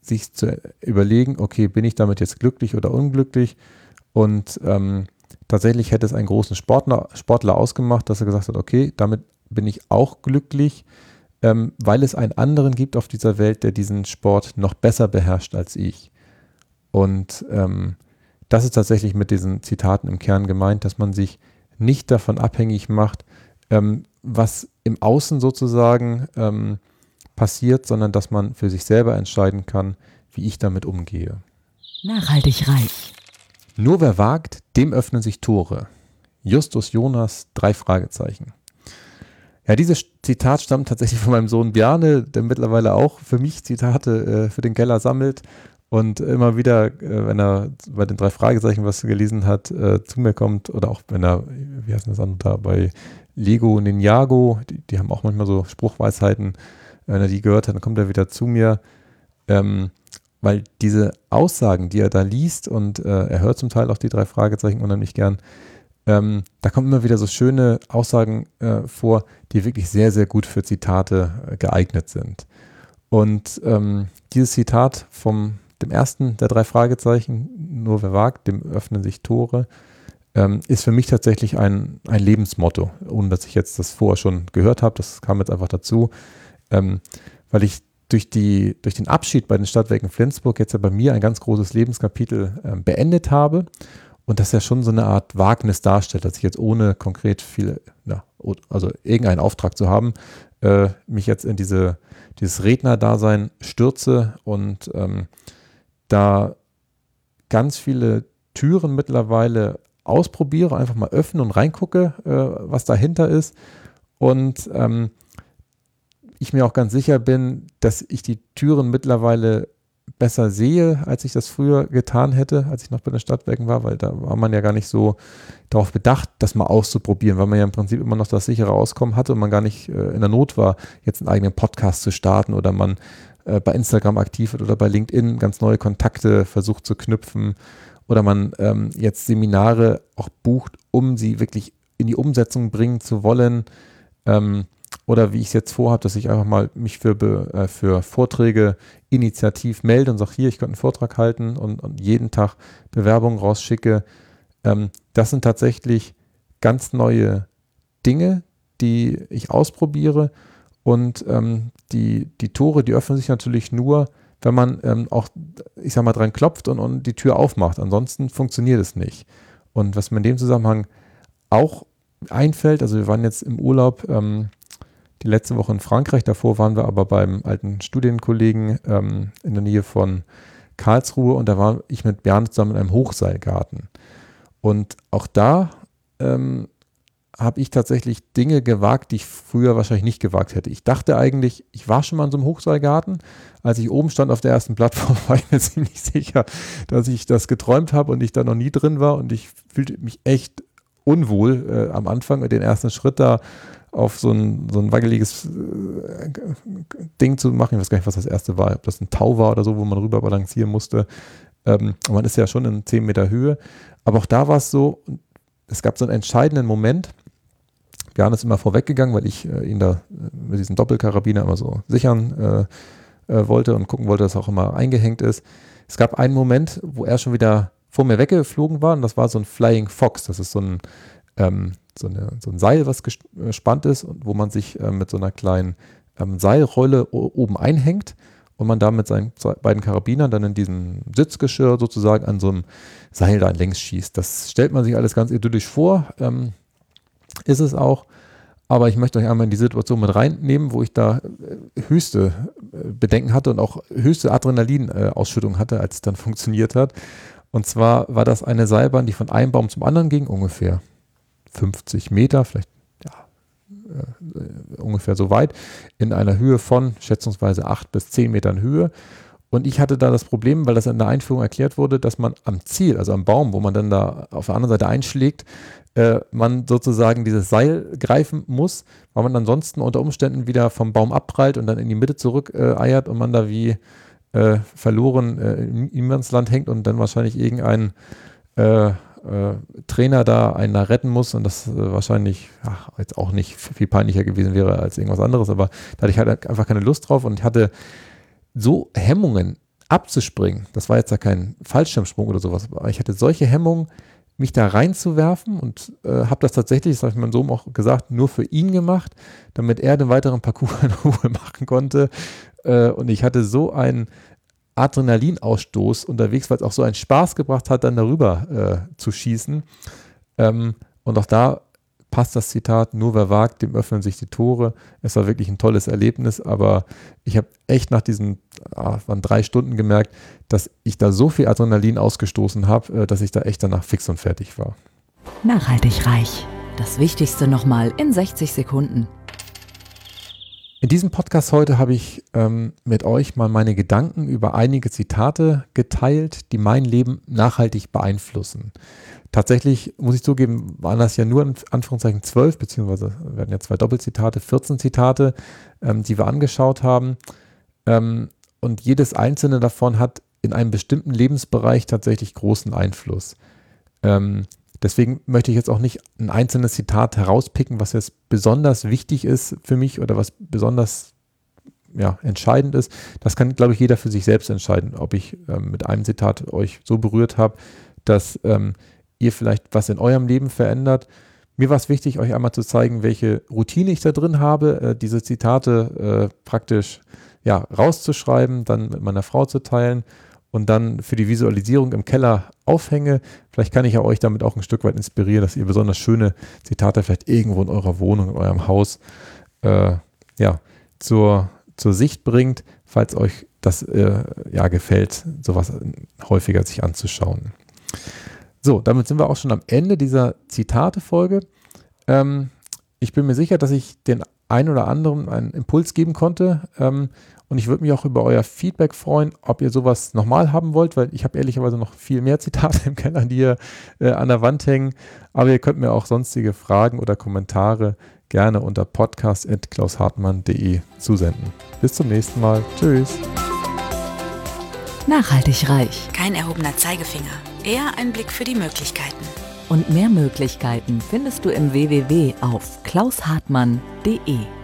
sich zu überlegen, okay, bin ich damit jetzt glücklich oder unglücklich? Und tatsächlich hätte es einen großen Sportler ausgemacht, dass er gesagt hat, okay, damit bin ich auch glücklich, weil es einen anderen gibt auf dieser Welt, der diesen Sport noch besser beherrscht als ich. Und das ist tatsächlich mit diesen Zitaten im Kern gemeint, dass man sich nicht davon abhängig macht, was im Außen sozusagen passiert, sondern dass man für sich selber entscheiden kann, wie ich damit umgehe. Nachhaltig reich. Nur wer wagt, dem öffnen sich Tore. Justus Jonas, 3 Fragezeichen. Ja, dieses Zitat stammt tatsächlich von meinem Sohn Bjarne, der mittlerweile auch für mich Zitate für den Keller sammelt und immer wieder, wenn er bei den 3 Fragezeichen was gelesen hat, zu mir kommt oder auch wenn er, wie heißt das andere da, bei Lego Ninjago, die haben auch manchmal so Spruchweisheiten, wenn er die gehört hat, dann kommt er wieder zu mir, weil diese Aussagen, die er da liest und er hört zum Teil auch die 3 Fragezeichen unheimlich gern, da kommen immer wieder so schöne Aussagen vor, die wirklich sehr, sehr gut für Zitate geeignet sind. Und dieses Zitat dem ersten der 3 Fragezeichen, nur wer wagt, dem öffnen sich Tore, ist für mich tatsächlich ein Lebensmotto, ohne dass ich jetzt das vorher schon gehört habe, das kam jetzt einfach dazu, weil ich durch den Abschied bei den Stadtwerken Flensburg jetzt ja bei mir ein ganz großes Lebenskapitel beendet habe und das ja schon so eine Art Wagnis darstellt, dass ich jetzt ohne konkret also irgendeinen Auftrag zu haben, mich jetzt in dieses Rednerdasein stürze und da ganz viele Türen mittlerweile ausprobiere, einfach mal öffne und reingucke, was dahinter ist und ich mir auch ganz sicher bin, dass ich die Türen mittlerweile besser sehe, als ich das früher getan hätte, als ich noch bei den Stadtwerken war, weil da war man ja gar nicht so darauf bedacht, das mal auszuprobieren, weil man ja im Prinzip immer noch das sichere Auskommen hatte und man gar nicht in der Not war, jetzt einen eigenen Podcast zu starten oder man bei Instagram aktiv wird oder bei LinkedIn ganz neue Kontakte versucht zu knüpfen oder man jetzt Seminare auch bucht, um sie wirklich in die Umsetzung bringen zu wollen, oder wie ich es jetzt vorhabe, dass ich einfach mal mich für Vorträge initiativ melde und sage, hier, ich könnte einen Vortrag halten und jeden Tag Bewerbungen rausschicke. Das sind tatsächlich ganz neue Dinge, die ich ausprobiere und die Tore, die öffnen sich natürlich nur, wenn man auch, ich sag mal, dran klopft und die Tür aufmacht. Ansonsten funktioniert es nicht. Und was mir in dem Zusammenhang auch einfällt, also wir waren jetzt im Urlaub die letzte Woche in Frankreich, davor waren wir aber beim alten Studienkollegen in der Nähe von Karlsruhe und da war ich mit Bjarne zusammen in einem Hochseilgarten. Und auch da habe ich tatsächlich Dinge gewagt, die ich früher wahrscheinlich nicht gewagt hätte. Ich dachte eigentlich, ich war schon mal in so einem Hochseilgarten. Als ich oben stand auf der ersten Plattform, war ich mir ziemlich sicher, dass ich das geträumt habe und ich da noch nie drin war und ich fühlte mich echt unwohl am Anfang mit den ersten Schritt da auf so ein wackeliges Ding zu machen. Ich weiß gar nicht, was das erste war, ob das ein Tau war oder so, wo man rüber balancieren musste. Und man ist ja schon in 10 Meter Höhe. Aber auch da war es so, es gab so einen entscheidenden Moment. Bjarne ist immer vorweggegangen, weil ich ihn da mit diesem Doppelkarabiner immer so sichern wollte und gucken wollte, dass er auch immer eingehängt ist. Es gab einen Moment, wo er schon wieder vor mir weggeflogen war und das war so ein Flying Fox. Das ist so ein Seil, was gespannt ist und wo man sich mit so einer kleinen Seilrolle oben einhängt und man da mit seinen beiden Karabinern dann in diesem Sitzgeschirr sozusagen an so einem Seil da längs schießt. Das stellt man sich alles ganz idyllisch vor, ist es auch, aber ich möchte euch einmal in die Situation mit reinnehmen, wo ich da höchste Bedenken hatte und auch höchste Adrenalinausschüttung hatte, als es dann funktioniert hat. Und zwar war das eine Seilbahn, die von einem Baum zum anderen ging, ungefähr 50 Meter, vielleicht ungefähr so weit, in einer Höhe von schätzungsweise 8 bis 10 Metern Höhe. Und ich hatte da das Problem, weil das in der Einführung erklärt wurde, dass man am Ziel, also am Baum, wo man dann da auf der anderen Seite einschlägt, man sozusagen dieses Seil greifen muss, weil man ansonsten unter Umständen wieder vom Baum abprallt und dann in die Mitte zurück eiert und man da wie verloren im Niemandsland hängt und dann wahrscheinlich irgendein Trainer da einen da retten muss und das wahrscheinlich jetzt auch nicht viel peinlicher gewesen wäre als irgendwas anderes, aber da hatte ich halt einfach keine Lust drauf und ich hatte so Hemmungen, abzuspringen, das war jetzt ja kein Fallschirmsprung oder sowas, aber ich hatte solche Hemmungen, mich da reinzuwerfen und habe das tatsächlich, das habe ich meinem Sohn auch gesagt, nur für ihn gemacht, damit er den weiteren Parcours in Ruhe machen konnte. Und ich hatte so einen Adrenalinausstoß unterwegs, weil es auch so einen Spaß gebracht hat, dann darüber zu schießen. Und auch da passt das Zitat, nur wer wagt, dem öffnen sich die Tore. Es war wirklich ein tolles Erlebnis, aber ich habe echt nach diesen waren 3 Stunden gemerkt, dass ich da so viel Adrenalin ausgestoßen habe, dass ich da echt danach fix und fertig war. Nachhaltig reich. Das Wichtigste nochmal in 60 Sekunden. In diesem Podcast heute habe ich mit euch mal meine Gedanken über einige Zitate geteilt, die mein Leben nachhaltig beeinflussen. Tatsächlich, muss ich zugeben, waren das ja nur in Anführungszeichen 12, beziehungsweise werden ja 2 Doppelzitate, 14 Zitate, die wir angeschaut haben. Und jedes einzelne davon hat in einem bestimmten Lebensbereich tatsächlich großen Einfluss. Deswegen möchte ich jetzt auch nicht ein einzelnes Zitat herauspicken, was jetzt besonders wichtig ist für mich oder was besonders entscheidend ist. Das kann, glaube ich, jeder für sich selbst entscheiden, ob ich mit einem Zitat euch so berührt habe, dass ihr vielleicht was in eurem Leben verändert. Mir war es wichtig, euch einmal zu zeigen, welche Routine ich da drin habe, diese Zitate praktisch rauszuschreiben, dann mit meiner Frau zu teilen und dann für die Visualisierung im Keller aufhänge. Vielleicht kann ich ja euch damit auch ein Stück weit inspirieren, dass ihr besonders schöne Zitate vielleicht irgendwo in eurer Wohnung, in eurem Haus zur Sicht bringt, falls euch das gefällt, sowas häufiger sich anzuschauen. So, damit sind wir auch schon am Ende dieser Zitate-Folge. Ich bin mir sicher, dass ich den einen oder anderen einen Impuls geben konnte. Und ich würde mich auch über euer Feedback freuen, ob ihr sowas nochmal haben wollt, weil ich habe ehrlicherweise noch viel mehr Zitate im Keller, die hier an der Wand hängen. Aber ihr könnt mir auch sonstige Fragen oder Kommentare gerne unter podcast@klaushartmann.de zusenden. Bis zum nächsten Mal. Tschüss. Nachhaltig reich. Kein erhobener Zeigefinger, eher ein Blick für die Möglichkeiten. Und mehr Möglichkeiten findest du im www auf klaushartmann.de.